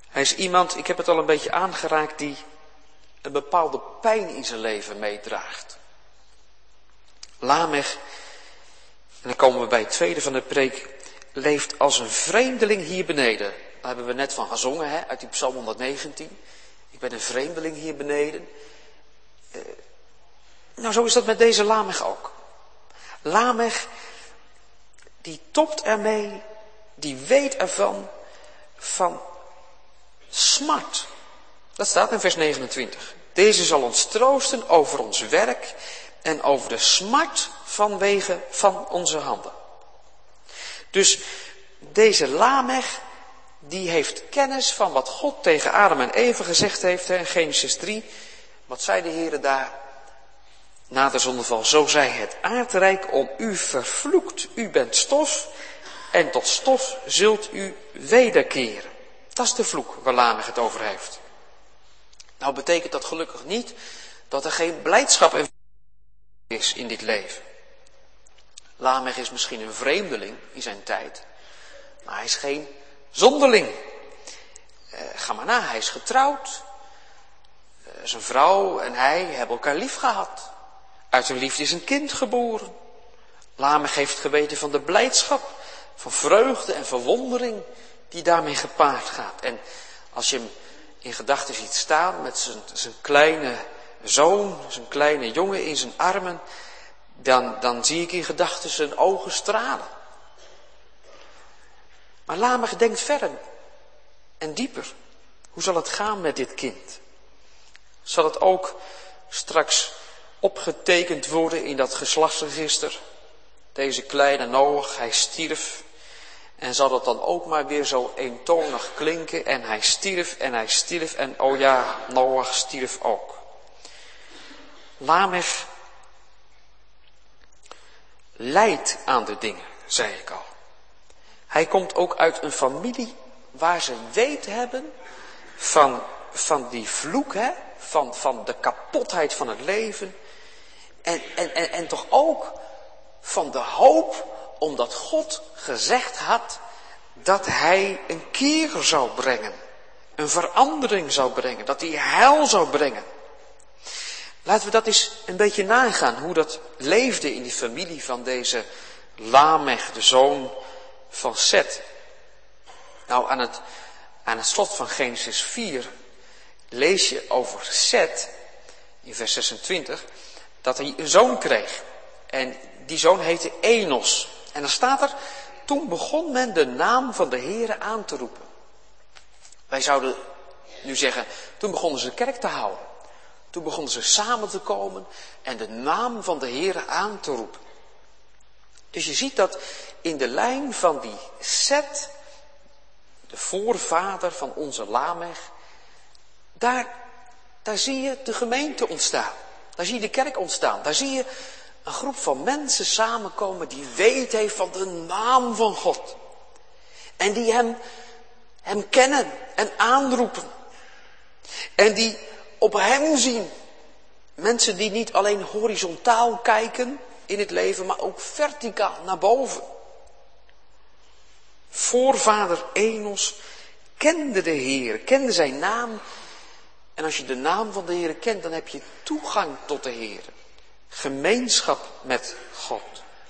[SPEAKER 1] Hij is iemand, ik heb het al een beetje aangeraakt, die een bepaalde pijn in zijn leven meedraagt. Lamech, en dan komen we bij het tweede van de preek, leeft als een vreemdeling hier beneden. Daar hebben we net van gezongen, hè, uit die Psalm honderdnegentien. Ik ben een vreemdeling hier beneden. Uh, nou, zo is dat met deze Lamech ook. Lamech, die topt ermee, die weet ervan, van smart. Dat staat in vers negenentwintig. Deze zal ons troosten over ons werk en over de smart vanwege van onze handen. Dus deze Lamech, die heeft kennis van wat God tegen Adam en Eva gezegd heeft, hè, in Genesis drie. Wat zei de Heere daar? Na de zondeval, zo zei het aardrijk om u vervloekt. U bent stof en tot stof zult u wederkeren. Dat is de vloek waar Lamech het over heeft. Nou betekent dat gelukkig niet dat er geen blijdschap en is in dit leven. Lamech is misschien een vreemdeling in zijn tijd, maar hij is geen zonderling. Uh, ga maar na, hij is getrouwd. Uh, zijn vrouw en hij hebben elkaar lief gehad. Uit hun liefde is een kind geboren. Lamech heeft geweten van de blijdschap, van vreugde en verwondering die daarmee gepaard gaat. En als je hem in gedachten ziet staan met zijn, zijn kleine zoon, zijn kleine jongen in zijn armen, dan, dan zie ik in gedachten zijn ogen stralen. Maar Lamech denkt verder en dieper. Hoe zal het gaan met dit kind? Zal het ook straks opgetekend worden in dat geslachtsregister? Deze kleine Noach, hij stierf. En zal dat dan ook maar weer zo eentonig klinken? En hij stierf en hij stierf en oh ja, Noach stierf ook. Lamech lijdt aan de dingen, zei ik al. Hij komt ook uit een familie waar ze weet hebben van, van die vloek, hè? Van, van de kapotheid van het leven. En, en, en, en toch ook van de hoop, omdat God gezegd had dat hij een keer zou brengen. Een verandering zou brengen, dat hij heil zou brengen. Laten we dat eens een beetje nagaan, hoe dat leefde in die familie van deze Lamech, de zoon van Set. Nou, aan het, aan het slot van Genesis vier lees je over Set, in vers zesentwintig, dat hij een zoon kreeg. En die zoon heette Enos. En dan staat er, toen begon men de naam van de Heere aan te roepen. Wij zouden nu zeggen, toen begonnen ze de kerk te houden. Toen begonnen ze samen te komen en de naam van de Heere aan te roepen. Dus je ziet dat in de lijn van die Set, de voorvader van onze Lamech, daar, daar zie je de gemeente ontstaan. Daar zie je de kerk ontstaan. Daar zie je een groep van mensen samenkomen die weet heeft van de naam van God. En die hem, hem kennen en aanroepen. En die op hem zien. Mensen die niet alleen horizontaal kijken in het leven, maar ook verticaal naar boven. Voorvader Enos kende de Heer, kende zijn naam. En als je de naam van de Heer kent, dan heb je toegang tot de Heer. Gemeenschap met God.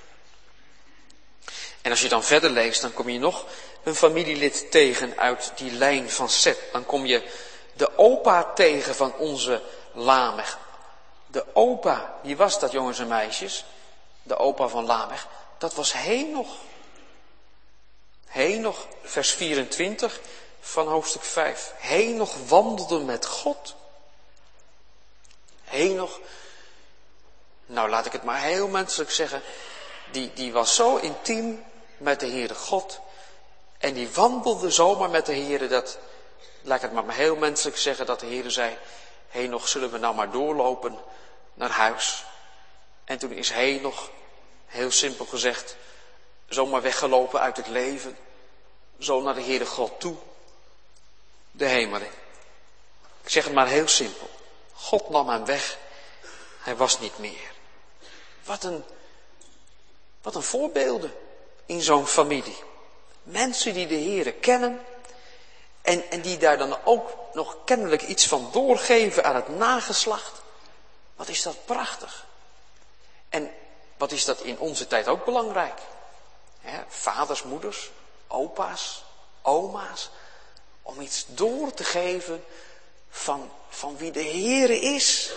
[SPEAKER 1] En als je dan verder leest, dan kom je nog een familielid tegen uit die lijn van Set. Dan kom je de opa tegen van onze Lamech. De opa, wie was dat, jongens en meisjes? De opa van Lamech, dat was Henoch. Henoch, vers vierentwintig van hoofdstuk vijf. Henoch wandelde met God. Henoch, nou laat ik het maar heel menselijk zeggen, die, die was zo intiem met de Heere God. En die wandelde zomaar met de Heere, dat, laat ik het maar heel menselijk zeggen, dat de Heere zei, Henoch, zullen we nou maar doorlopen naar huis. En toen is Henoch, heel simpel gezegd, zomaar weggelopen uit het leven, zo naar de Heere God toe, de hemel in. Ik zeg het maar heel simpel. God nam hem weg, hij was niet meer. Wat een, wat een voorbeelden in zo'n familie. Mensen die de Heere kennen En, en die daar dan ook nog kennelijk iets van doorgeven aan het nageslacht. Wat is dat prachtig. En wat is dat in onze tijd ook belangrijk. He, vaders, moeders, opa's, oma's. Om iets door te geven van, van wie de Heere is.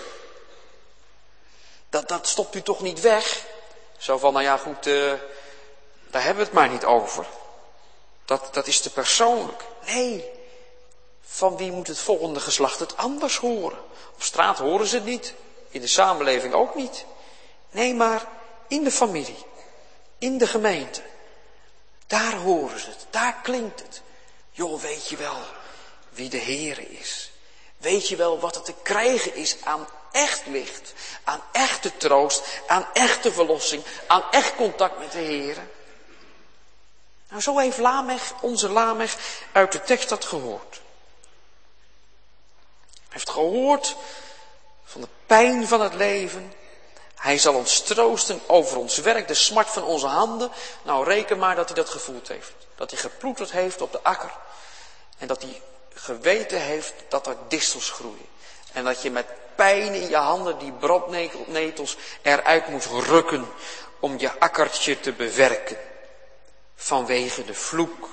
[SPEAKER 1] Dat, dat stopt u toch niet weg. Zo van, nou ja goed, uh, daar hebben we het maar niet over. Dat, dat is te persoonlijk. Nee, van wie moet het volgende geslacht het anders horen? Op straat horen ze het niet. In de samenleving ook niet. Nee, maar in de familie. In de gemeente. Daar horen ze het. Daar klinkt het. Joh, weet je wel wie de Heere is? Weet je wel wat er te krijgen is aan echt licht, aan echte troost, aan echte verlossing, aan echt contact met de Heere? Nou, zo heeft Lamech, onze Lamech, uit de tekst dat gehoord. Hij heeft gehoord van de pijn van het leven. Hij zal ons troosten over ons werk, de smart van onze handen. Nou, reken maar dat hij dat gevoeld heeft. Dat hij geploeterd heeft op de akker. En dat hij geweten heeft dat er distels groeien. En dat je met pijn in je handen die brandnetels eruit moet rukken om je akkertje te bewerken. Vanwege de vloek.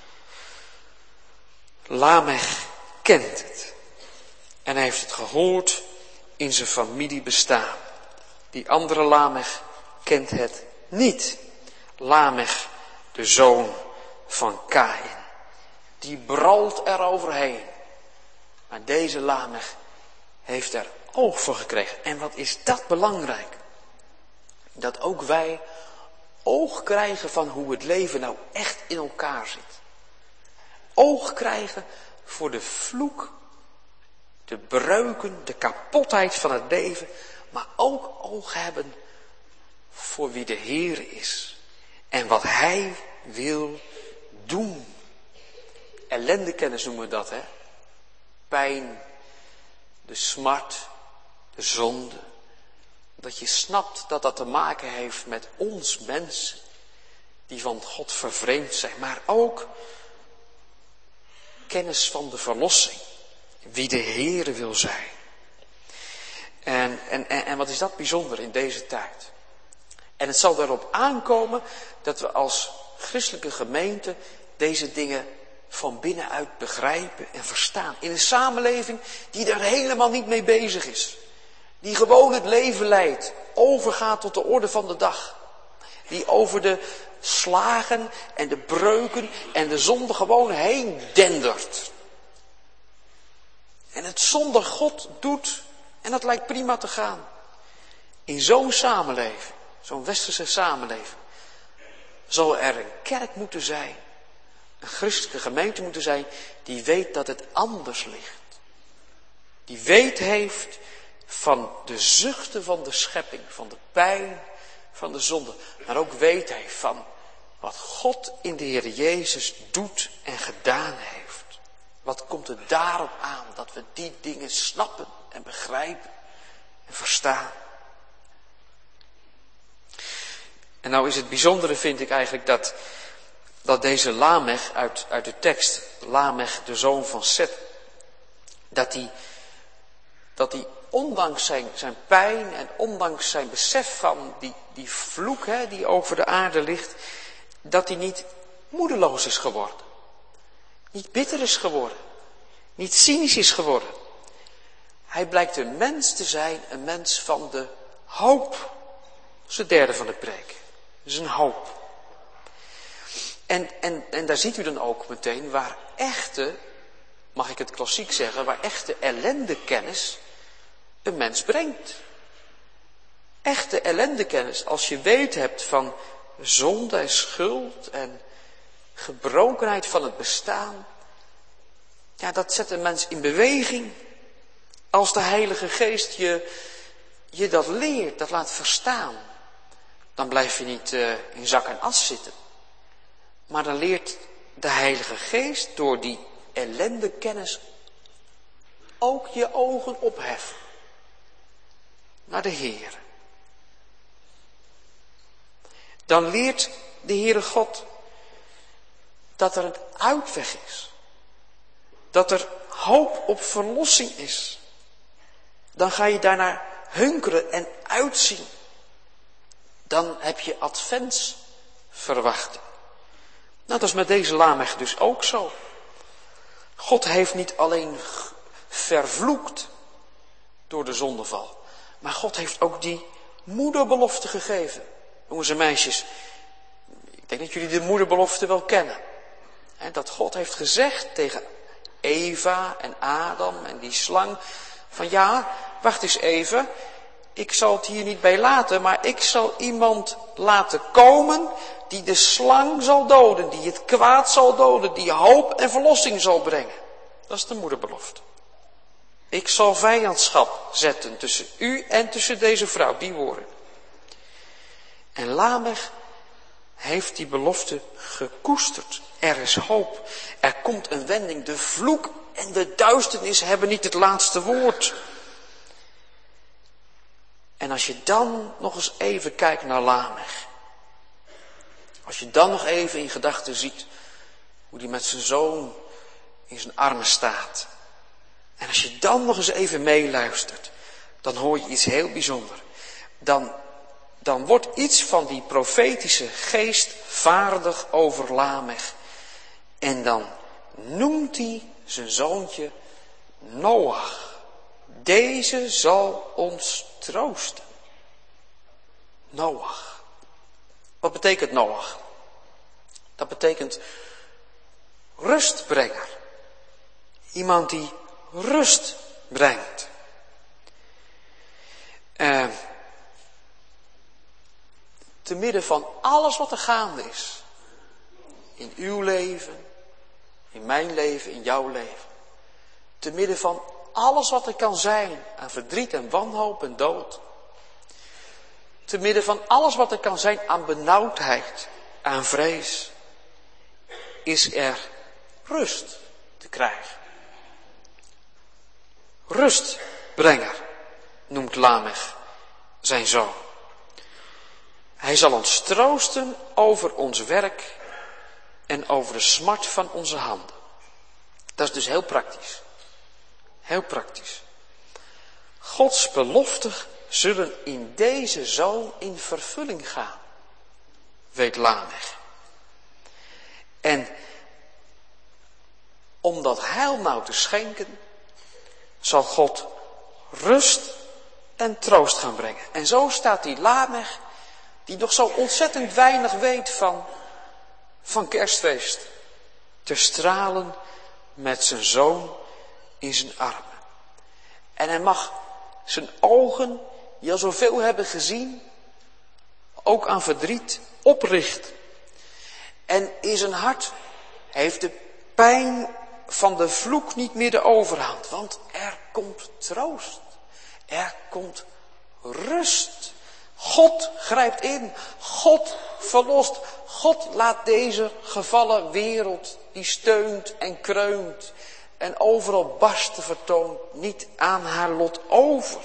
[SPEAKER 1] Lamech kent het. En hij heeft het gehoord in zijn familiebestaan. Die andere Lamech kent het niet. Lamech, de zoon van Kaïn. Die bralt er overheen. Maar deze Lamech heeft er oog voor gekregen. En wat is dat belangrijk? Dat ook wij oog krijgen van hoe het leven nou echt in elkaar zit. Oog krijgen voor de vloek, de breuken, de kapotheid van het leven. Maar ook oog hebben voor wie de Heer is. En wat Hij wil doen. Ellendekennis noemen we dat, hè. Pijn, de smart, de zonde. Dat je snapt dat dat te maken heeft met ons mensen. Die van God vervreemd zijn. Maar ook kennis van de verlossing. Wie de Heere wil zijn. En, en, en, en wat is dat bijzonder in deze tijd. En het zal erop aankomen dat we als christelijke gemeente deze dingen van binnenuit begrijpen en verstaan. In een samenleving die daar helemaal niet mee bezig is. Die gewoon het leven leidt. Overgaat tot de orde van de dag. Die over de slagen en de breuken en de zonde gewoon heen dendert. En het zonder God doet. En dat lijkt prima te gaan. In zo'n samenleving, zo'n westerse samenleving, zal er een kerk moeten zijn. Een christelijke gemeente moeten zijn die weet dat het anders ligt. Die weet heeft van de zuchten van de schepping, van de pijn van de zonde. Maar ook weet heeft van wat God in de Heer Jezus doet en gedaan heeft. Wat komt er daarop aan dat we die dingen snappen en begrijpen en verstaan. En nou is het bijzondere, vind ik eigenlijk, dat, dat deze Lamech uit, uit de tekst, Lamech de zoon van Set, dat hij dat die ondanks zijn, zijn pijn en ondanks zijn besef van die, die vloek hè, die over de aarde ligt, dat hij niet moedeloos is geworden. Niet bitter is geworden. Niet cynisch is geworden. Hij blijkt een mens te zijn, een mens van de hoop. Dat is de derde van de preek. Dat is een hoop. En, en, en daar ziet u dan ook meteen waar echte, mag ik het klassiek zeggen, waar echte ellendekennis een mens brengt. Echte ellendekennis, als je weet hebt van zonde en schuld en gebrokenheid van het bestaan. Ja, dat zet een mens in beweging. Als de Heilige Geest je, je dat leert, dat laat verstaan. Dan blijf je niet uh, in zak en as zitten. Maar dan leert de Heilige Geest door die ellendekennis ook je ogen opheffen. Naar de Heer. Dan leert de Heere God dat er een uitweg is. dat er hoop op verlossing is, dan ga je daarnaar hunkeren en uitzien. Dan heb je adventsverwachting. Nou, dat is met deze Lamech dus ook zo. God heeft niet alleen vervloekt door de zondeval, maar God heeft ook die moederbelofte gegeven. Jongens en meisjes, ik denk dat jullie de moederbelofte wel kennen. He, dat God heeft gezegd tegen Eva en Adam en die slang, van ja, wacht eens even, ik zal het hier niet bij laten, maar ik zal iemand laten komen die de slang zal doden, die het kwaad zal doden, die hoop en verlossing zal brengen. Dat is de moederbelofte. Ik zal vijandschap zetten tussen u en tussen deze vrouw, die woorden. En Lamech heeft die belofte gekoesterd. Er is hoop. Er komt een wending. De vloek en de duisternis hebben niet het laatste woord. En als je dan nog eens even kijkt naar Lamech. Als je dan nog even in gedachten ziet hoe die met zijn zoon in zijn armen staat. En als je dan nog eens even meeluistert, dan hoor je iets heel bijzonders. Dan, dan wordt iets van die profetische geest vaardig over Lamech. En dan noemt hij zijn zoontje Noach. Deze zal ons troosten. Noach. Wat betekent Noach? Dat betekent rustbrenger. Iemand die rust brengt. Uh, te midden van alles wat er gaande is. In uw leven, in mijn leven, in jouw leven. Te midden van alles wat er kan zijn aan verdriet en wanhoop en dood. Te midden van alles wat er kan zijn aan benauwdheid, aan vrees. Is er rust te krijgen. Rustbrenger noemt Lamech zijn zoon. Hij zal ons troosten over ons werk en over de smart van onze handen. Dat is dus heel praktisch. Heel praktisch. Gods beloften zullen in deze zoon in vervulling gaan, weet Lamech. En om dat heil nou te schenken, zal God rust en troost gaan brengen. En zo staat die Lamech, die nog zo ontzettend weinig weet van, van kerstfeest, te stralen met zijn zoon in zijn armen. En hij mag zijn ogen, die al zoveel hebben gezien, ook aan verdriet, oprichten. En in zijn hart heeft de pijn van de vloek niet meer de overhand. Want er komt troost. Er komt rust. God grijpt in. God verlost. God laat deze gevallen wereld, die steunt en kreunt en overal barsten vertoont, niet aan haar lot over.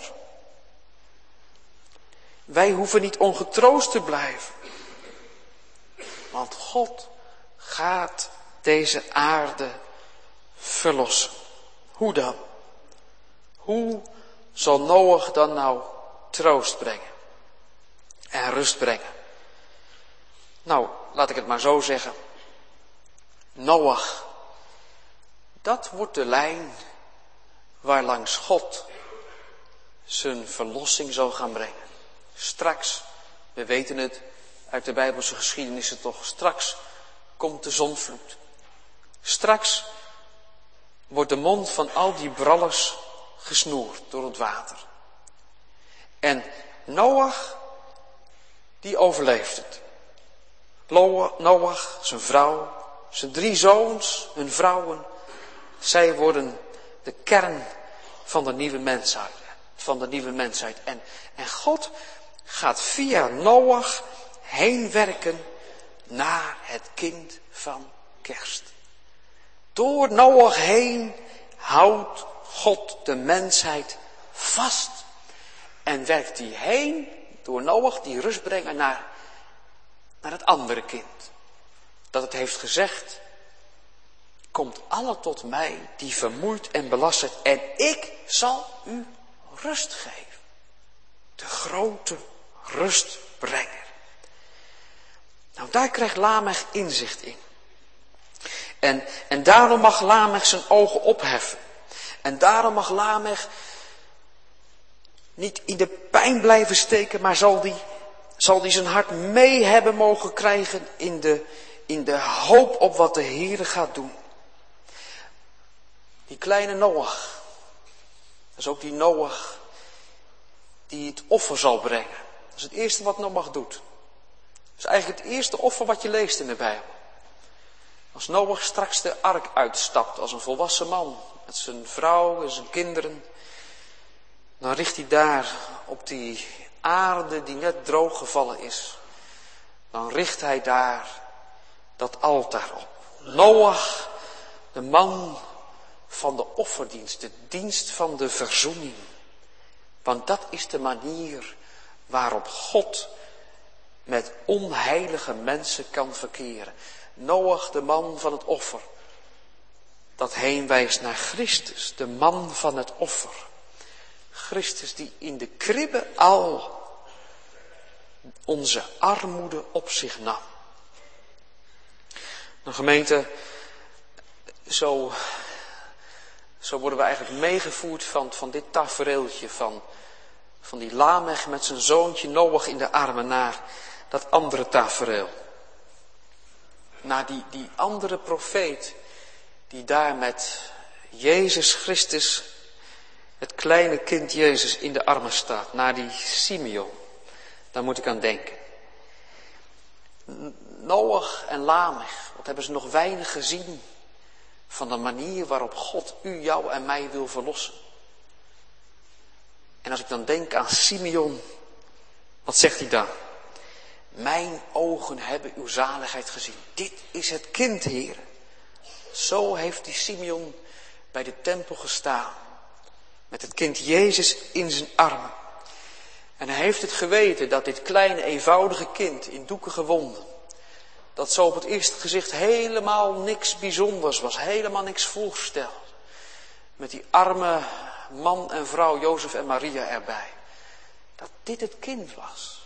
[SPEAKER 1] Wij hoeven niet ongetroost te blijven. Want God gaat deze aarde verlossen. Hoe dan? Hoe zal Noach dan nou troost brengen? En rust brengen? Nou, laat ik het maar zo zeggen. Noach, dat wordt de lijn waarlangs God zijn verlossing zal gaan brengen. Straks, we weten het uit de Bijbelse geschiedenissen toch, straks komt de zondvloed. Straks wordt de mond van al die brallers gesnoerd door het water. En Noach, die overleeft het. Noach, zijn vrouw, zijn drie zoons, hun vrouwen, zij worden de kern van de nieuwe mensheid. Van de nieuwe mensheid. En, en God gaat via Noach heen werken naar het kind van kerst. Door Noach heen houdt God de mensheid vast. En werkt hij heen, door Noach die rust brengen naar, naar het andere kind. Dat het heeft gezegd, komt alle tot mij die vermoeid en belast zijn en ik zal u rust geven. De grote rustbrenger. Nou, daar krijgt Lamech inzicht in. En, en daarom mag Lamech zijn ogen opheffen. En daarom mag Lamech niet in de pijn blijven steken, maar zal die, zal die zijn hart mee hebben mogen krijgen in de, in de hoop op wat de Heere gaat doen. Die kleine Noach, dat is ook die Noach die het offer zal brengen. Dat is het eerste wat Noach doet. Dat is eigenlijk het eerste offer wat je leest in de Bijbel. Als Noach straks de ark uitstapt als een volwassen man, met zijn vrouw en zijn kinderen, dan richt hij daar op die aarde die net droog gevallen is, dan richt hij daar dat altaar op. Noach, de man van de offerdienst, de dienst van de verzoening. Want dat is de manier waarop God met onheilige mensen kan verkeren. Noach, de man van het offer, dat heen wijst naar Christus, de man van het offer. Christus die in de kribbe al onze armoede op zich nam. Een gemeente, zo, zo worden we eigenlijk meegevoerd van, van dit tafereeltje van, van die Lamech met zijn zoontje Noach in de armen naar dat andere tafereel. Naar die, die andere profeet die daar met Jezus Christus, het kleine kind Jezus, in de armen staat. Naar die Simeon. Daar moet ik aan denken. Noach en Lamech, wat hebben ze nog weinig gezien van de manier waarop God u, jou en mij wil verlossen. En als ik dan denk aan Simeon, wat zegt hij dan? Mijn ogen hebben uw zaligheid gezien. Dit is het kind, Heer. Zo heeft die Simeon bij de tempel gestaan. Met het kind Jezus in zijn armen. En hij heeft het geweten dat dit kleine eenvoudige kind in doeken gewonden, dat zo op het eerste gezicht helemaal niks bijzonders was. Helemaal niks voorsteld. Met die arme man en vrouw Jozef en Maria erbij. Dat dit het kind was.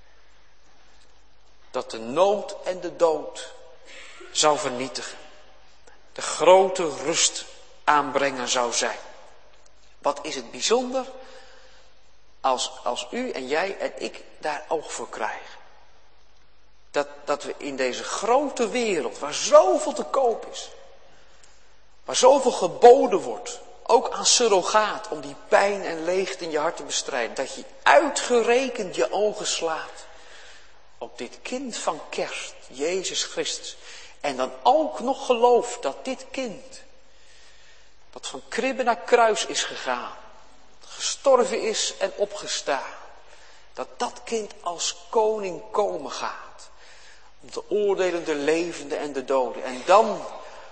[SPEAKER 1] Dat de nood en de dood zou vernietigen. De grote rust aanbrengen zou zijn. Wat is het bijzonder als, als u en jij en ik daar oog voor krijgen. Dat, dat we in deze grote wereld, waar zoveel te koop is, waar zoveel geboden wordt, ook aan surrogaat, om die pijn en leegte in je hart te bestrijden, dat je uitgerekend je ogen slaat op dit kind van kerst, Jezus Christus. En dan ook nog gelooft dat dit kind, dat van kribbe naar kruis is gegaan, gestorven is en opgestaan, dat dat kind als koning komen gaat, om te oordelen de levenden en de doden. En dan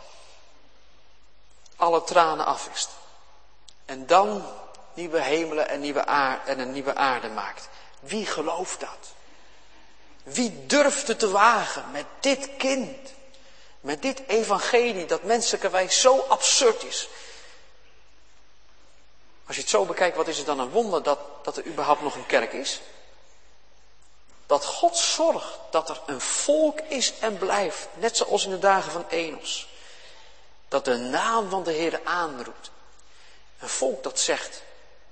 [SPEAKER 1] alle tranen afwist. En dan nieuwe hemelen en, nieuwe aarde, en een nieuwe aarde maakt. Wie gelooft dat? Wie durft het te wagen met dit kind? Met dit evangelie dat menselijkerwijs zo absurd is. Als je het zo bekijkt, wat is het dan een wonder dat, dat er überhaupt nog een kerk is? Dat God zorgt dat er een volk is en blijft. Net zoals in de dagen van Enos. Dat de naam van de Heer aanroept. Een volk dat zegt.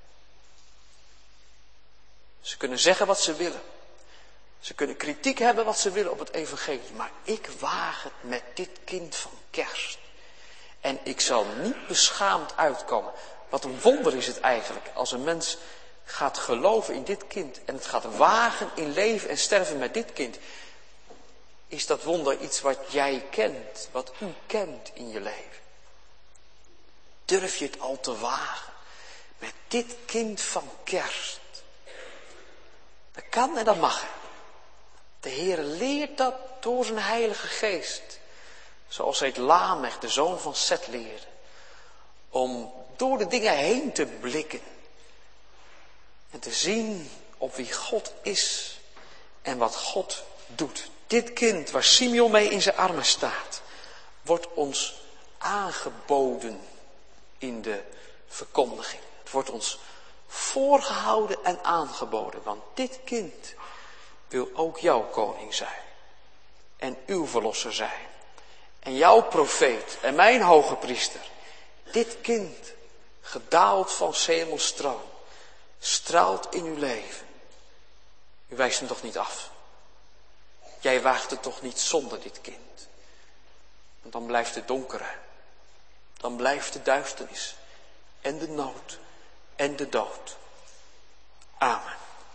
[SPEAKER 1] Ze kunnen zeggen wat ze willen. Ze kunnen kritiek hebben wat ze willen op het evangelie. Maar ik waag het met dit kind van kerst. En ik zal niet beschaamd uitkomen. Wat een wonder is het eigenlijk als een mens gaat geloven in dit kind. En het gaat wagen in leven en sterven met dit kind. Is dat wonder iets wat jij kent. Wat u kent in je leven. Durf je het al te wagen. Met dit kind van kerst. Dat kan en dat mag. De Heer leert dat door zijn heilige geest. Zoals hij het Lamech, de zoon van Set, leerde. Om door de dingen heen te blikken. En te zien op wie God is. En wat God doet. Dit kind waar Simeon mee in zijn armen staat. Wordt ons aangeboden in de verkondiging. Het wordt ons voorgehouden en aangeboden, want dit kind wil ook jouw koning zijn. En uw verlosser zijn. En jouw profeet en mijn hoge priester. Dit kind, gedaald van hemelstroom, straalt in uw leven. U wijst hem toch niet af? Jij waagt het toch niet zonder dit kind? Want dan blijft het donkere. Dan blijft de duisternis. En de nood. En de dood. Amen.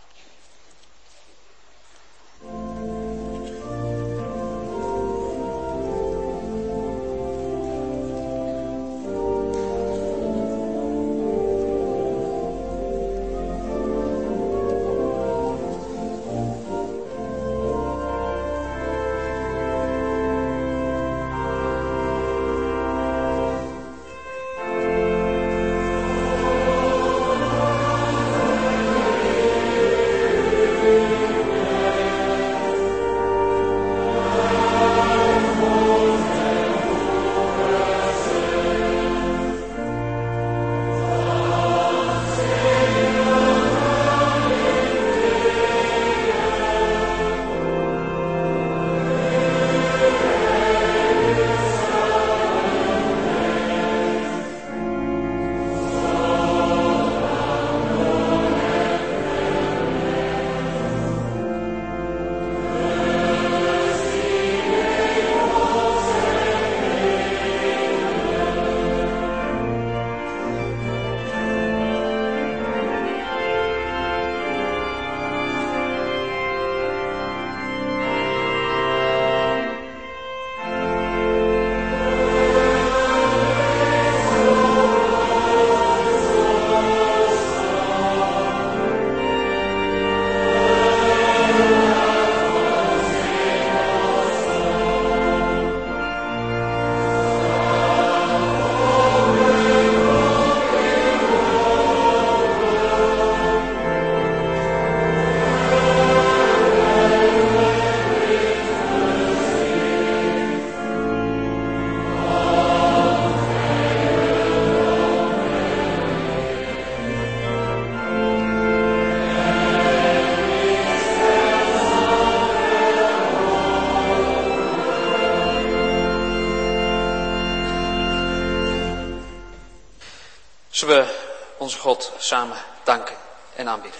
[SPEAKER 1] Zullen we onze God samen danken en aanbidden.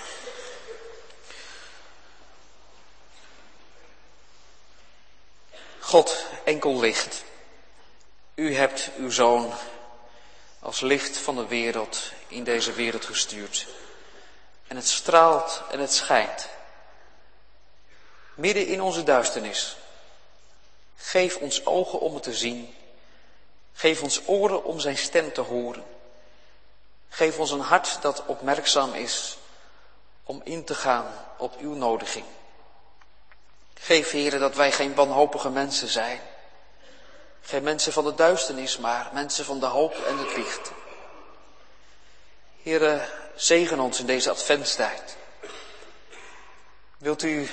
[SPEAKER 1] God, enkel licht. U hebt uw Zoon als licht van de wereld in deze wereld gestuurd. En het straalt en het schijnt. Midden in onze duisternis. Geef ons ogen om het te zien. Geef ons oren om zijn stem te horen. Geef ons een hart dat opmerkzaam is om in te gaan op uw nodiging. Geef, Heere, dat wij geen wanhopige mensen zijn. Geen mensen van de duisternis, maar mensen van de hoop en het licht. Heere, zegen ons in deze adventstijd. Wilt u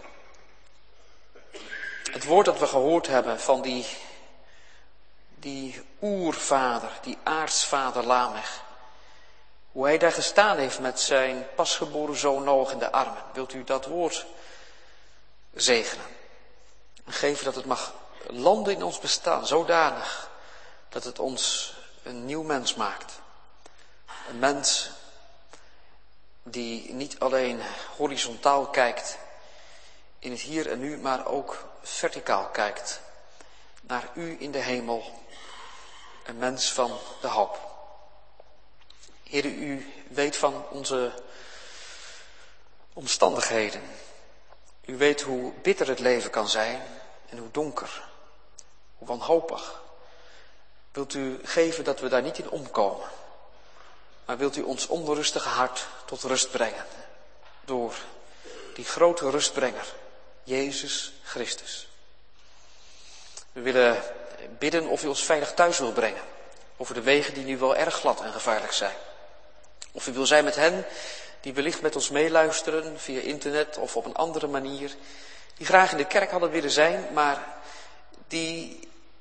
[SPEAKER 1] het woord dat we gehoord hebben van die, die oervader, die aartsvader Lamech, hoe hij daar gestaan heeft met zijn pasgeboren zoon Noach in de armen. Wilt u dat woord zegenen. En geven dat het mag landen in ons bestaan, zodanig dat het ons een nieuw mens maakt. Een mens die niet alleen horizontaal kijkt in het hier en nu, maar ook verticaal kijkt naar u in de hemel. Een mens van de hoop. Heer, u weet van onze omstandigheden. U weet hoe bitter het leven kan zijn en hoe donker, hoe wanhopig. Wilt u geven dat we daar niet in omkomen, maar wilt u ons onrustige hart tot rust brengen door die grote rustbrenger, Jezus Christus. We willen bidden of u ons veilig thuis wil brengen, over de wegen die nu wel erg glad en gevaarlijk zijn. Of u wil zijn met hen die wellicht met ons meeluisteren via internet of op een andere manier, die graag in de kerk hadden willen zijn, maar die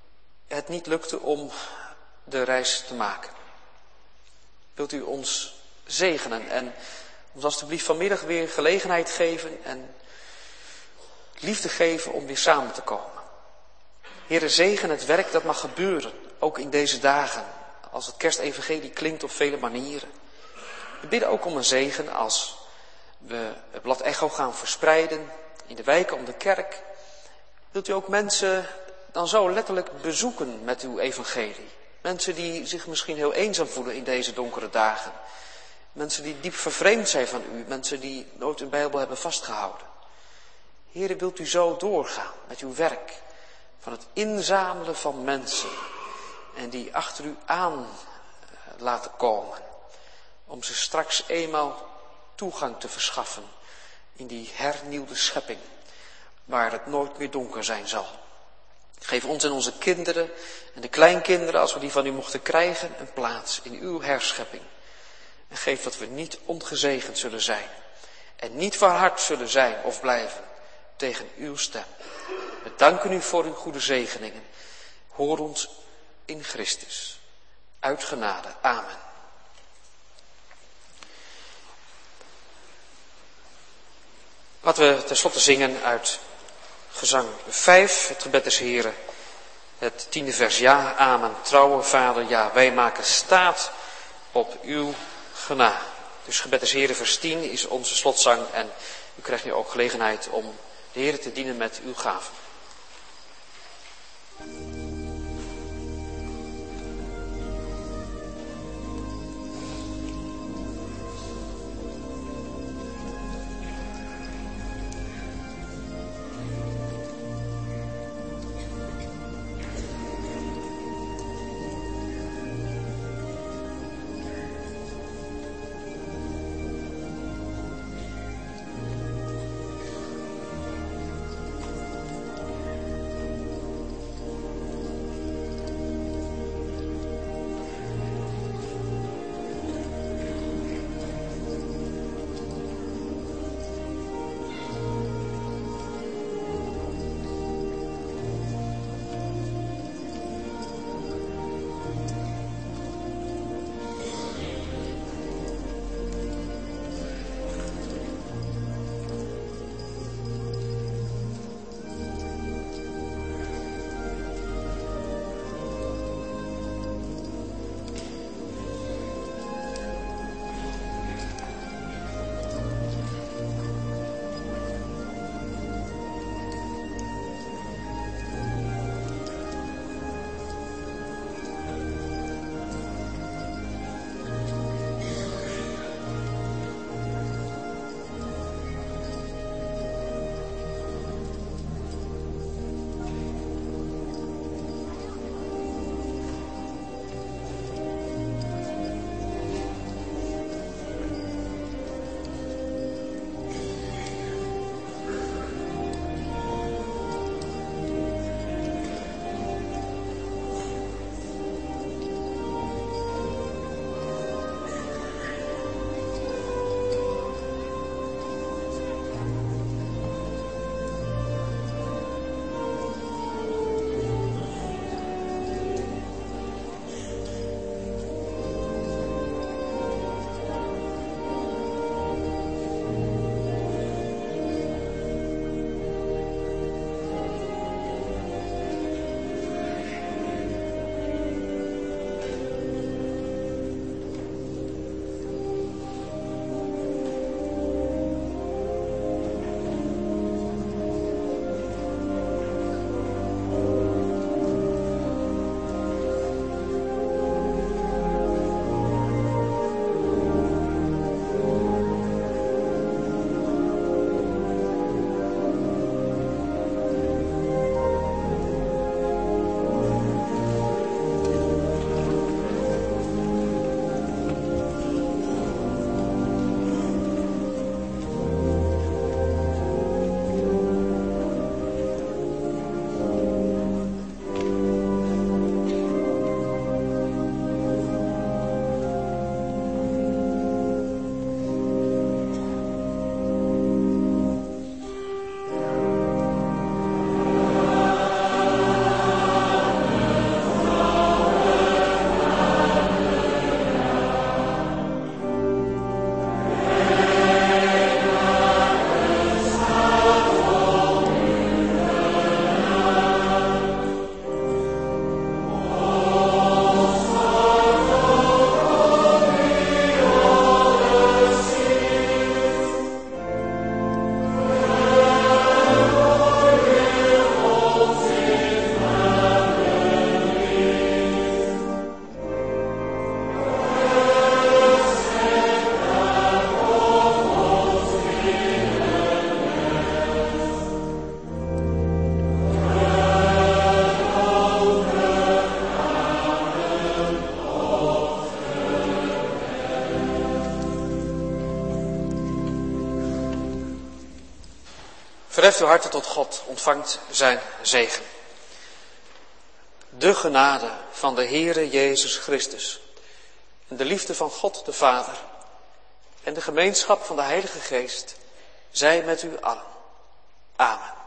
[SPEAKER 1] het niet lukte om de reis te maken. Wilt u ons zegenen en ons alstublieft vanmiddag weer gelegenheid geven en liefde geven om weer samen te komen. Heere, zegen het werk dat mag gebeuren, ook in deze dagen, als het kerstevangelie klinkt op vele manieren. We bidden ook om een zegen als we het blad Echo gaan verspreiden in de wijken om de kerk. Wilt u ook mensen dan zo letterlijk bezoeken met uw evangelie? Mensen die zich misschien heel eenzaam voelen in deze donkere dagen. Mensen die diep vervreemd zijn van u. Mensen die nooit een Bijbel hebben vastgehouden. Heere, wilt u zo doorgaan met uw werk van het inzamelen van mensen. En die achter u aan laten komen. Om ze straks eenmaal toegang te verschaffen in die hernieuwde schepping. Waar het nooit meer donker zijn zal. Geef ons en onze kinderen en de kleinkinderen, als we die van u mochten krijgen, een plaats in uw herschepping. En geef dat we niet ongezegend zullen zijn. En niet verhard zullen zijn of blijven tegen uw stem. We danken u voor uw goede zegeningen. Hoor ons in Christus. Uit genade. Amen. Laten we tenslotte zingen uit gezang vijf, het gebed des Heren. Het tiende vers, ja, amen, trouwe Vader, ja, wij maken staat op uw genade. Dus gebed des Heren vers tien is onze slotzang en u krijgt nu ook gelegenheid om de Heere te dienen met uw gaven. Verheft uw harten tot God, ontvangt zijn zegen. De genade van de Heere Jezus Christus en de liefde van God de Vader en de gemeenschap van de Heilige Geest zij met u allen. Amen.